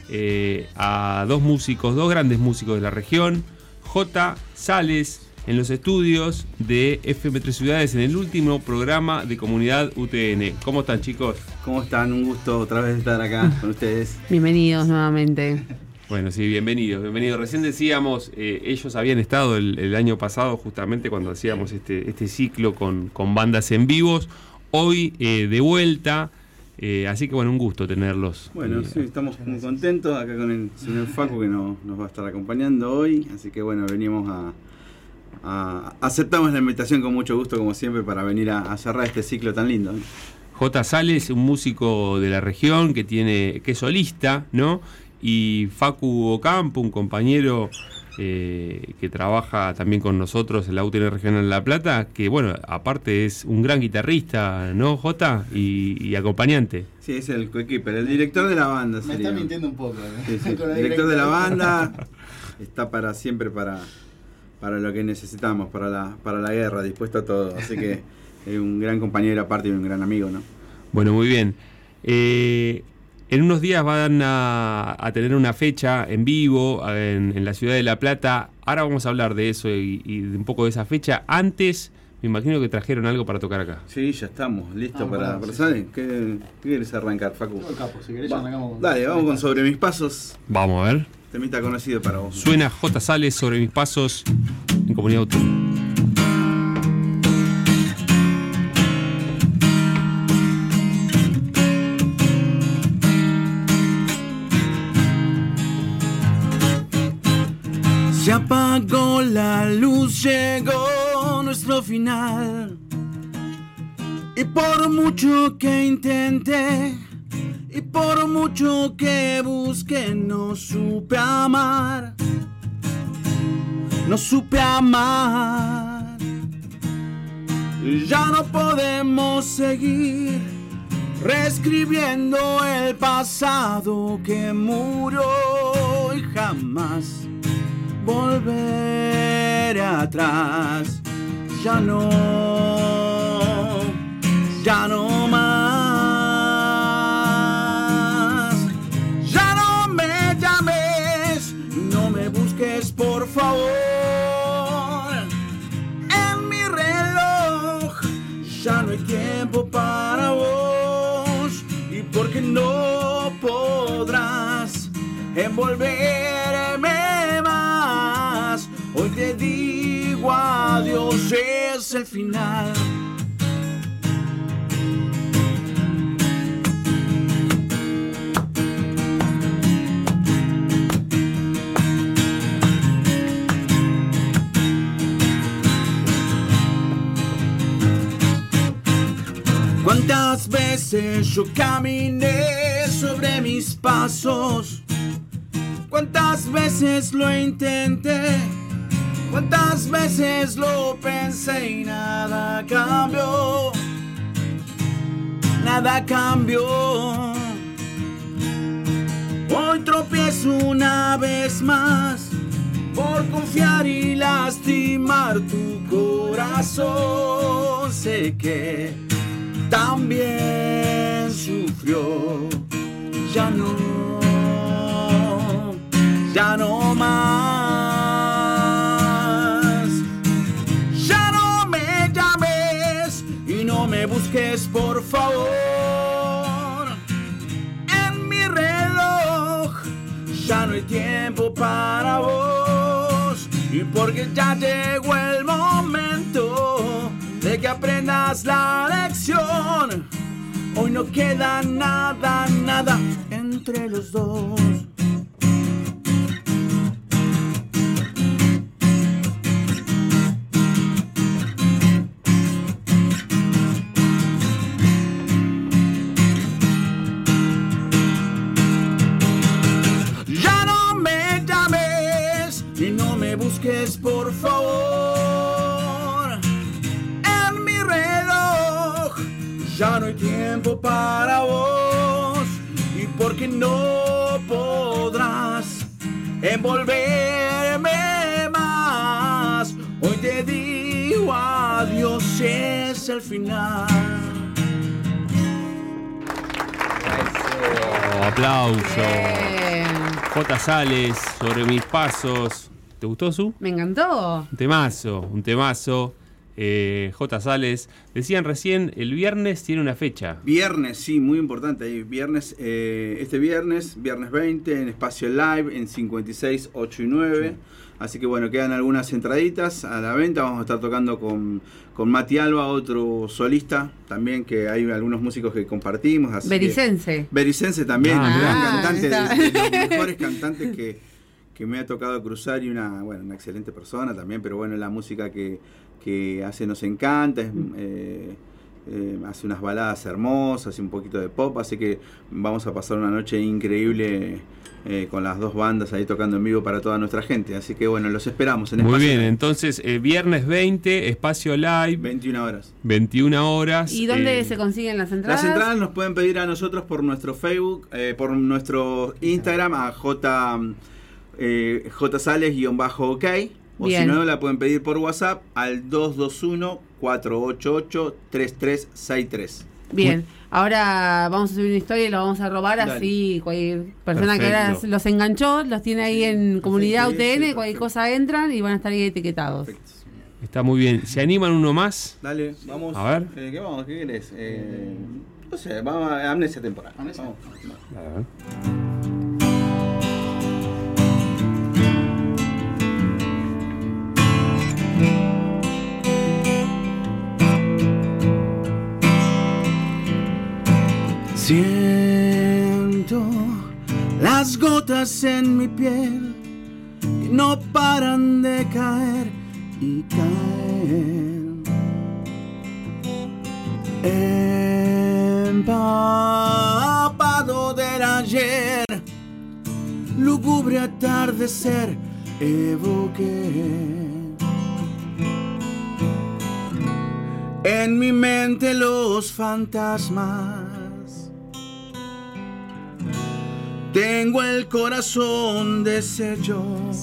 a dos grandes músicos de la región, J. Sales, en los estudios de FM 3 Ciudades en el último programa de Comunidad UTN. ¿Cómo están, chicos? ¿Cómo están? Un gusto otra vez estar acá con ustedes. Bienvenidos nuevamente. Bueno, sí, bienvenidos. Recién decíamos, ellos habían estado el año pasado justamente cuando hacíamos este ciclo con bandas en vivos. Hoy de vuelta, así que bueno, un gusto tenerlos. Bueno, sí, estamos muy contentos acá con el señor Facu que nos va a estar acompañando hoy. Así que bueno, venimos aceptamos la invitación con mucho gusto, como siempre, para venir a cerrar este ciclo tan lindo. J. Sales, un músico de la región que es solista, ¿no? Y Facu Ocampo, un compañero que trabaja también con nosotros en la UTN Regional de La Plata, que bueno, aparte es un gran guitarrista, ¿no, J? Y acompañante. Sí, es el coequiper, el director de la banda. Me está mintiendo un poco. Sí, el director de la banda está siempre para lo que necesitamos, para la guerra, dispuesto a todo. Así que es un gran compañero aparte y un gran amigo, ¿no? Bueno, muy bien. En unos días van a tener una fecha en vivo en la ciudad de La Plata. Ahora vamos a hablar de eso y de un poco de esa fecha. Antes, me imagino que trajeron algo para tocar acá. Sí, ya estamos listos para ¿sabes? ¿Qué quieres arrancar, Facu? Capo, si querés, arrancamos. Dale, vamos con Sobre Mis Pasos. Vamos a ver. Temita conocido para vos. Suena J. Sales, Sobre Mis Pasos, en Comunidad UTN. Se apagó la luz, llegó nuestro final. Y por mucho que intenté, y por mucho que busqué, no supe amar. No supe amar. Ya no podemos seguir reescribiendo el pasado que murió y jamás volver atrás. Ya no más. Ya no me llames, no me busques, por favor. En mi reloj ya no hay tiempo para vos, y porque no podrás envolverme más. Hoy te digo adiós, es el final. ¿Cuántas veces yo caminé sobre mis pasos? ¿Cuántas veces lo intenté? ¿Cuántas veces lo pensé y nada cambió? Nada cambió. Hoy tropiezo una vez más por confiar y lastimar tu corazón. Sé que también sufrió. Ya no más. Ya no me llames y no me busques, por favor. En mi reloj ya no hay tiempo para vos, y porque ya llegó el momento de que aprendas la lección. Hoy no queda nada entre los dos. Ya no me llames y no me busques, por favor. En mi reloj ya no hay tiempo para vos, y porque no podrás envolverme más. Hoy te digo adiós, es el final. Aplauso. Bien. J. Sales, Sobre mis pasos. ¿Te gustó, Su? Me encantó. Un temazo. J. Sales. Decían recién, el viernes tiene una fecha. Viernes, sí, muy importante. Ahí, viernes, este viernes 20, en Espacio Live, en 56, 8 y 9. Sí. Así que bueno, quedan algunas entraditas a la venta. Vamos a estar tocando con Mati Alba, otro solista también, que hay algunos músicos que compartimos. Así Bericense. Bericense también, un gran cantante, de los mejores cantantes que me ha tocado cruzar, y una excelente persona también, pero bueno, la música que hace nos encanta, hace unas baladas hermosas, hace un poquito de pop, así que vamos a pasar una noche increíble con las dos bandas ahí tocando en vivo para toda nuestra gente, así que bueno, los esperamos en Muy Espacio bien, Live. entonces viernes 20, Espacio Live, 21 horas. 21 horas. ¿Y dónde se consiguen las entradas? Las entradas nos pueden pedir a nosotros por nuestro Facebook, por nuestro Instagram, a JSales_OK. O si no, la pueden pedir por WhatsApp al 221-488-3363. Bien, ahora vamos a subir una historia y lo vamos a robar. Dale. Así cualquier persona que ahora los enganchó, los tiene ahí en Comunidad UTN, cualquier cosa entran y van a estar ahí etiquetados. Perfecto. Está muy bien. ¿Se animan uno más? Dale, vamos. A ver. ¿Qué vamos? ¿Qué querés? No sé, vamos a Amnesia Temporal. Vamos. A ver. Siento las gotas en mi piel que no paran de caer y caer. Empapado del ayer, lúgubre atardecer evoqué. En mi mente los fantasmas. Tengo el corazón deshecho.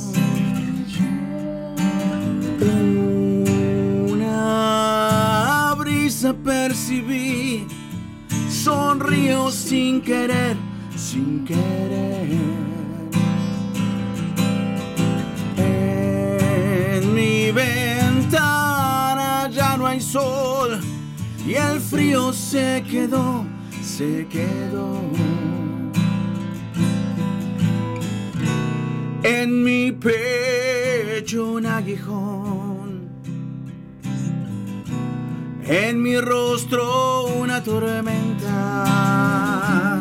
Una brisa percibí, sonrío sin querer, sin querer. En mi ventana ya no hay sol y el frío se quedó, se quedó. En mi pecho un aguijón, en mi rostro una tormenta.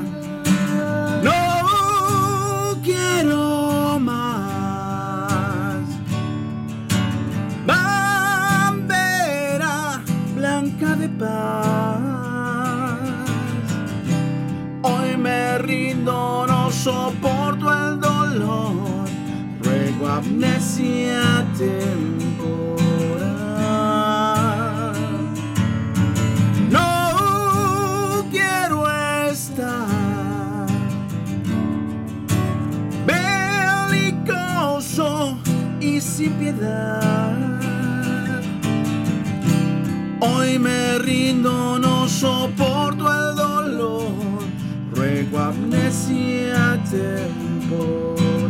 No quiero más. Bandera blanca de paz. Hoy me rindo, no soporto el dolor. Ruego amnesia temporal. No quiero estar belicoso y sin piedad. Hoy me rindo, no soporto el dolor. Ruego amnesia temporal.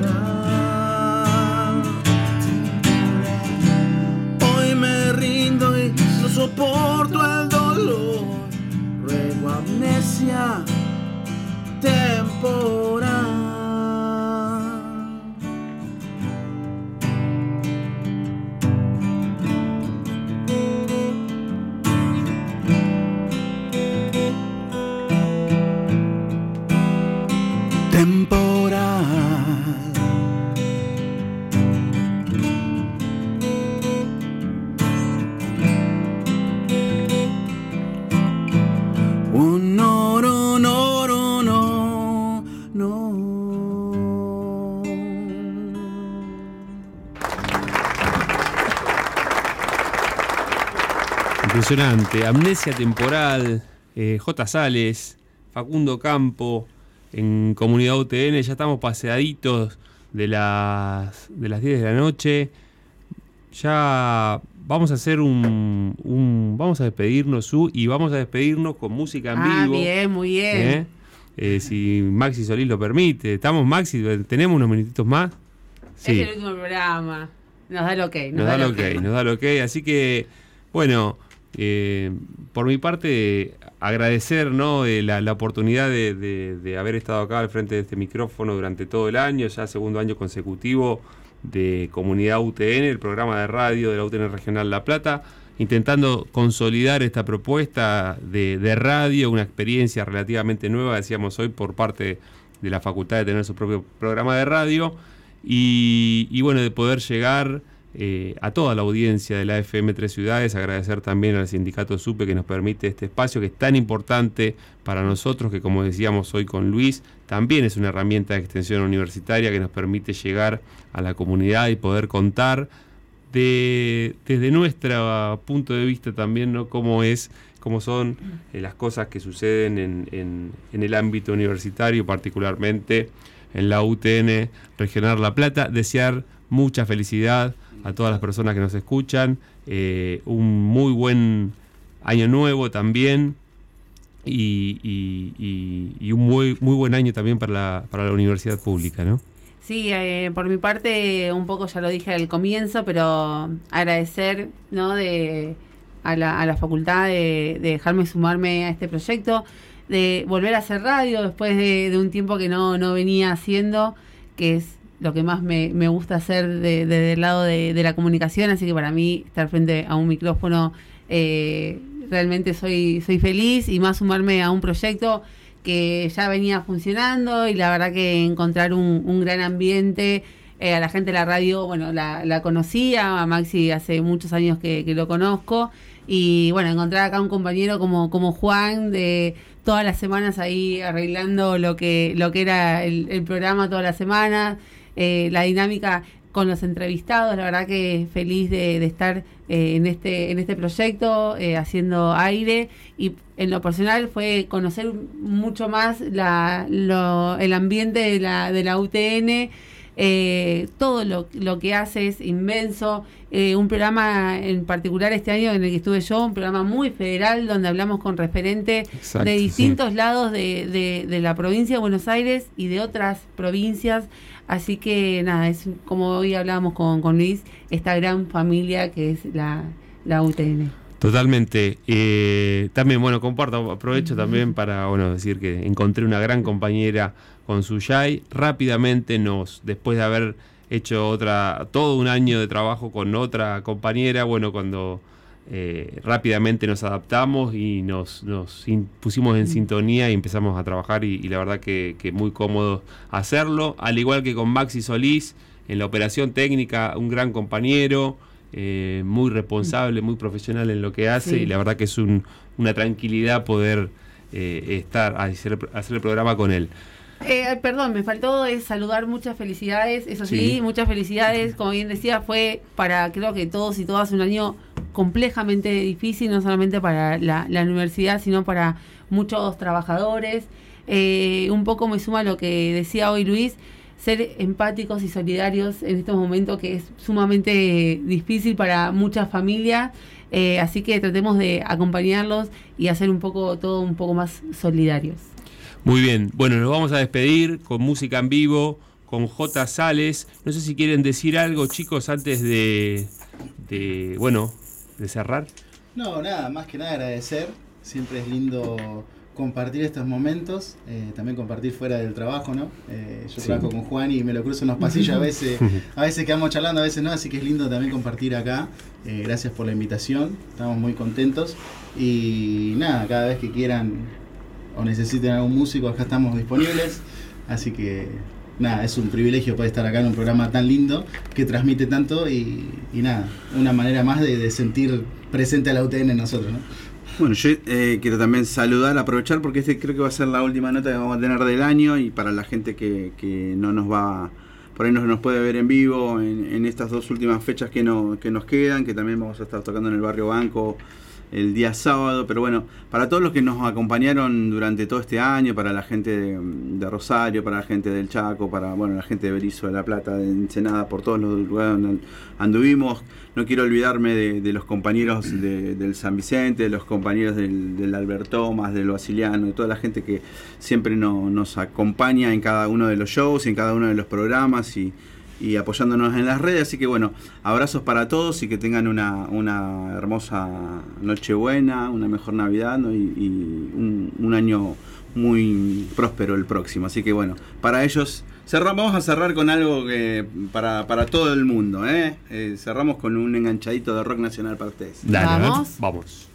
No soporto el dolor, ruego amnesia temporal. Temporal. Impresionante, Amnesia Temporal, J. Sales, Facundo Campo, en Comunidad UTN. Ya estamos paseaditos de las 10 de la noche. Ya vamos a hacer vamos a despedirnos, y vamos a despedirnos con música en vivo. Bien, muy bien. si Maxi Solís lo permite. ¿Estamos, Maxi? ¿Tenemos unos minutitos más? Sí. Es el último programa. Nos da el ok. Nos da el ok. Así que, bueno, por mi parte, agradecer, ¿no? la oportunidad de haber estado acá al frente de este micrófono durante todo el año, ya segundo año consecutivo de Comunidad UTN, el programa de radio de la UTN Regional La Plata, intentando consolidar esta propuesta de radio, una experiencia relativamente nueva, decíamos hoy, por parte de la facultad de tener su propio programa de radio y bueno, de poder llegar a toda la audiencia de la FM Tres Ciudades. Agradecer también al sindicato SUPE que nos permite este espacio que es tan importante para nosotros, que como decíamos hoy con Luis, también es una herramienta de extensión universitaria que nos permite llegar a la comunidad y poder contar desde nuestro punto de vista también, ¿no? cómo son las cosas que suceden en el ámbito universitario, particularmente en la UTN Regional La Plata. Desear mucha felicidad a todas las personas que nos escuchan, un muy buen año nuevo también y un muy buen año también para la universidad pública, ¿no? Sí, por mi parte, un poco ya lo dije al comienzo, pero agradecer, ¿no? a la facultad de dejarme sumarme a este proyecto, de volver a hacer radio después de un tiempo que no venía haciendo, que es lo que más me gusta hacer desde el lado de la comunicación. Así que para mí estar frente a un micrófono, realmente soy feliz, y más sumarme a un proyecto que ya venía funcionando, y la verdad que encontrar un gran ambiente. A la gente de la radio, bueno, la conocía, a Maxi hace muchos años que lo conozco, y bueno, encontrar acá un compañero como Juan, de todas las semanas ahí arreglando lo que era el programa todas las semanas, la dinámica con los entrevistados. La verdad que feliz de estar en este proyecto, haciendo aire, y en lo personal fue conocer mucho más el ambiente de la UTN. Todo lo que hace es inmenso. Un programa en particular este año en el que estuve yo, un programa muy federal, donde hablamos con referentes de distintos lados de la provincia de Buenos Aires y de otras provincias. Así que nada, es como hoy hablábamos con Luis, esta gran familia que es la UTN. Totalmente. También, bueno, aprovecho también para decir que encontré una gran compañera con Suyay. Rápidamente después de haber hecho todo un año de trabajo con otra compañera, cuando rápidamente nos adaptamos y nos pusimos en sintonía y empezamos a trabajar, y la verdad que muy cómodo hacerlo, al igual que con Maxi Solís en la operación técnica, un gran compañero, muy responsable, muy profesional en lo que hace, y la verdad que es una tranquilidad poder hacer el programa con él. Perdón, me faltó saludar, muchas felicidades, eso sí, muchas felicidades. Como bien decía, fue para, creo que todos y todas, un año complejamente difícil, no solamente para la universidad, sino para muchos trabajadores. Un poco me suma lo que decía hoy Luis, ser empáticos y solidarios en estos momentos que es sumamente difícil para muchas familias. Así que tratemos de acompañarlos y hacer todo un poco más solidarios. Muy bien, bueno, nos vamos a despedir con música en vivo, con J. Sales. No sé si quieren decir algo, chicos, antes de cerrar. No, nada, más que nada agradecer. Siempre es lindo compartir estos momentos, también compartir fuera del trabajo, ¿no? Yo trabajo con Juan y me lo cruzo en los pasillos a veces quedamos charlando, a veces no, así que es lindo también compartir acá. Gracias por la invitación, estamos muy contentos, y nada, cada vez que quieran o necesiten algún músico, acá estamos disponibles, así que nada, es un privilegio poder estar acá en un programa tan lindo que transmite tanto, y nada, una manera más de sentir presente a la UTN en nosotros, ¿no? Bueno, yo quiero también aprovechar, porque creo que va a ser la última nota que vamos a tener del año, y para la gente que no nos va, por ahí no nos puede ver en vivo en estas dos últimas fechas que nos quedan, que también vamos a estar tocando en el barrio Banco, el día sábado, pero bueno, para todos los que nos acompañaron durante todo este año, para la gente de Rosario, para la gente del Chaco, para la gente de Berizo, de La Plata, de Ensenada, por todos los lugares donde anduvimos. No quiero olvidarme de los compañeros del San Vicente, de los compañeros del Albert Thomas, del Basiliano, de toda la gente que siempre nos acompaña en cada uno de los shows, en cada uno de los programas y apoyándonos en las redes. Así que bueno, abrazos para todos y que tengan una hermosa Nochebuena, una mejor Navidad, ¿no? y un año muy próspero el próximo. Así que bueno, para ellos vamos a cerrar con algo que para todo el mundo, cerramos con un enganchadito de rock nacional para ustedes. Dale, Vamos. Vamos.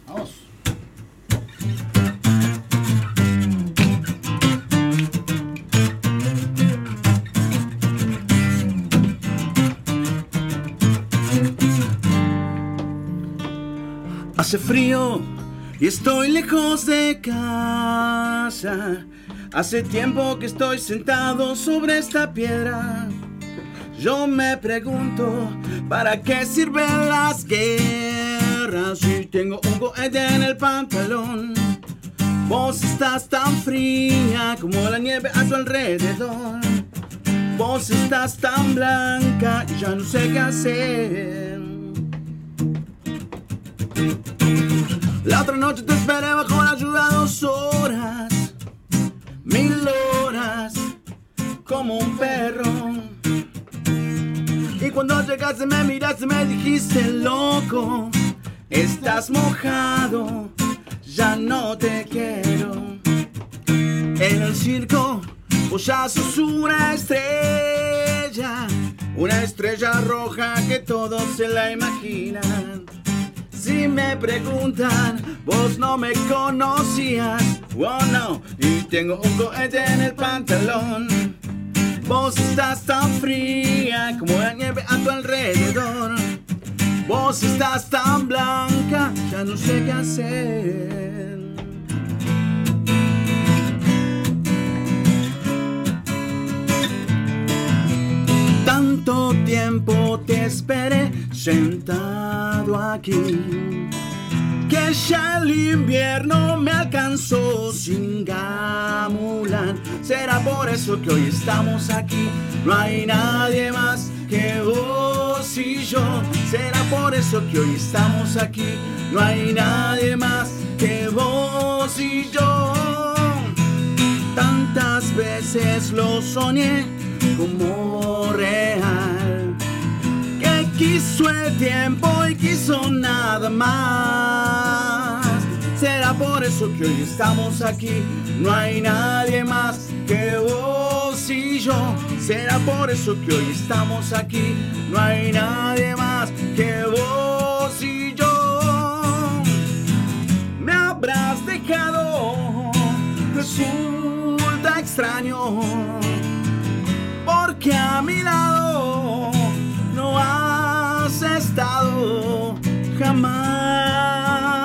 Hace frío y estoy lejos de casa. Hace tiempo que estoy sentado sobre esta piedra. Yo me pregunto, ¿para qué sirven las guerras? Si tengo un cohete en el pantalón. Vos estás tan fría como la nieve a tu alrededor. Vos estás tan blanca y ya no sé qué hacer. La otra noche te esperé bajo la lluvia 2 horas, 1000 horas, como un perro. Y cuando llegaste me miraste, me dijiste loco, estás mojado, ya no te quiero. En el circo vos ya sos una estrella roja que todos se la imaginan. Si me preguntan, vos no me conocías, oh no, y tengo un cohete en el pantalón. Vos estás tan fría como la nieve a tu alrededor. Vos estás tan blanca, ya no sé qué hacer. Tanto tiempo te esperé sentado aquí, que ya el invierno me alcanzó sin gamulan. Será por eso que hoy estamos aquí, no hay nadie más que vos y yo. Será por eso que hoy estamos aquí, no hay nadie más que vos y yo. Tantas veces lo soñé como real, que quiso el tiempo y quiso nada más. Será por eso que hoy estamos aquí, no hay nadie más que vos y yo. Será por eso que hoy estamos aquí, no hay nadie más que vos y yo. Me habrás dejado, resulta extraño, porque a mi lado no has estado jamás.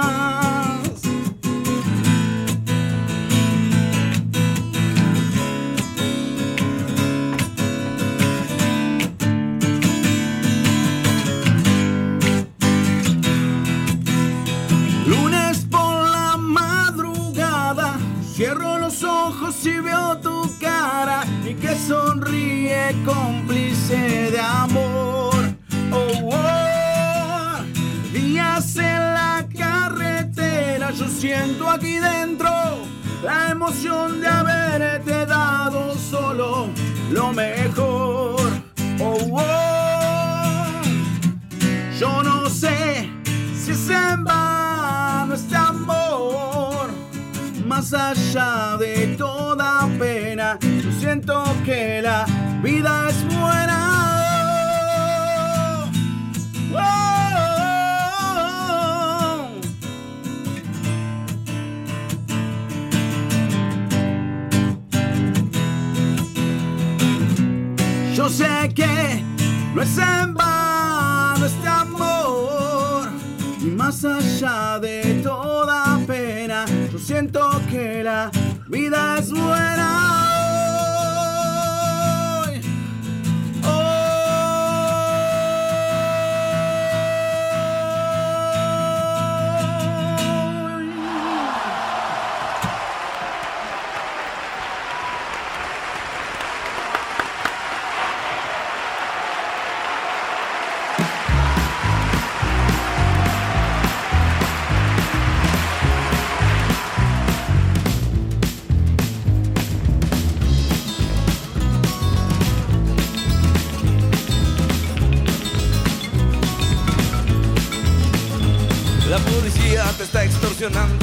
Lunes por la madrugada, cierro los ojos y veo tu cara y que sonríe cómplice de amor. Oh, oh. Días en la carretera, yo siento aquí dentro la emoción de haberte dado solo lo mejor. Oh, oh. Yo no sé si es en vano este amor. Más allá de toda pena, yo siento que la vida es buena. Oh, oh, oh. Yo sé que no es en vano este amor, y más allá de toda pena, yo siento que la vida es buena. emocionante.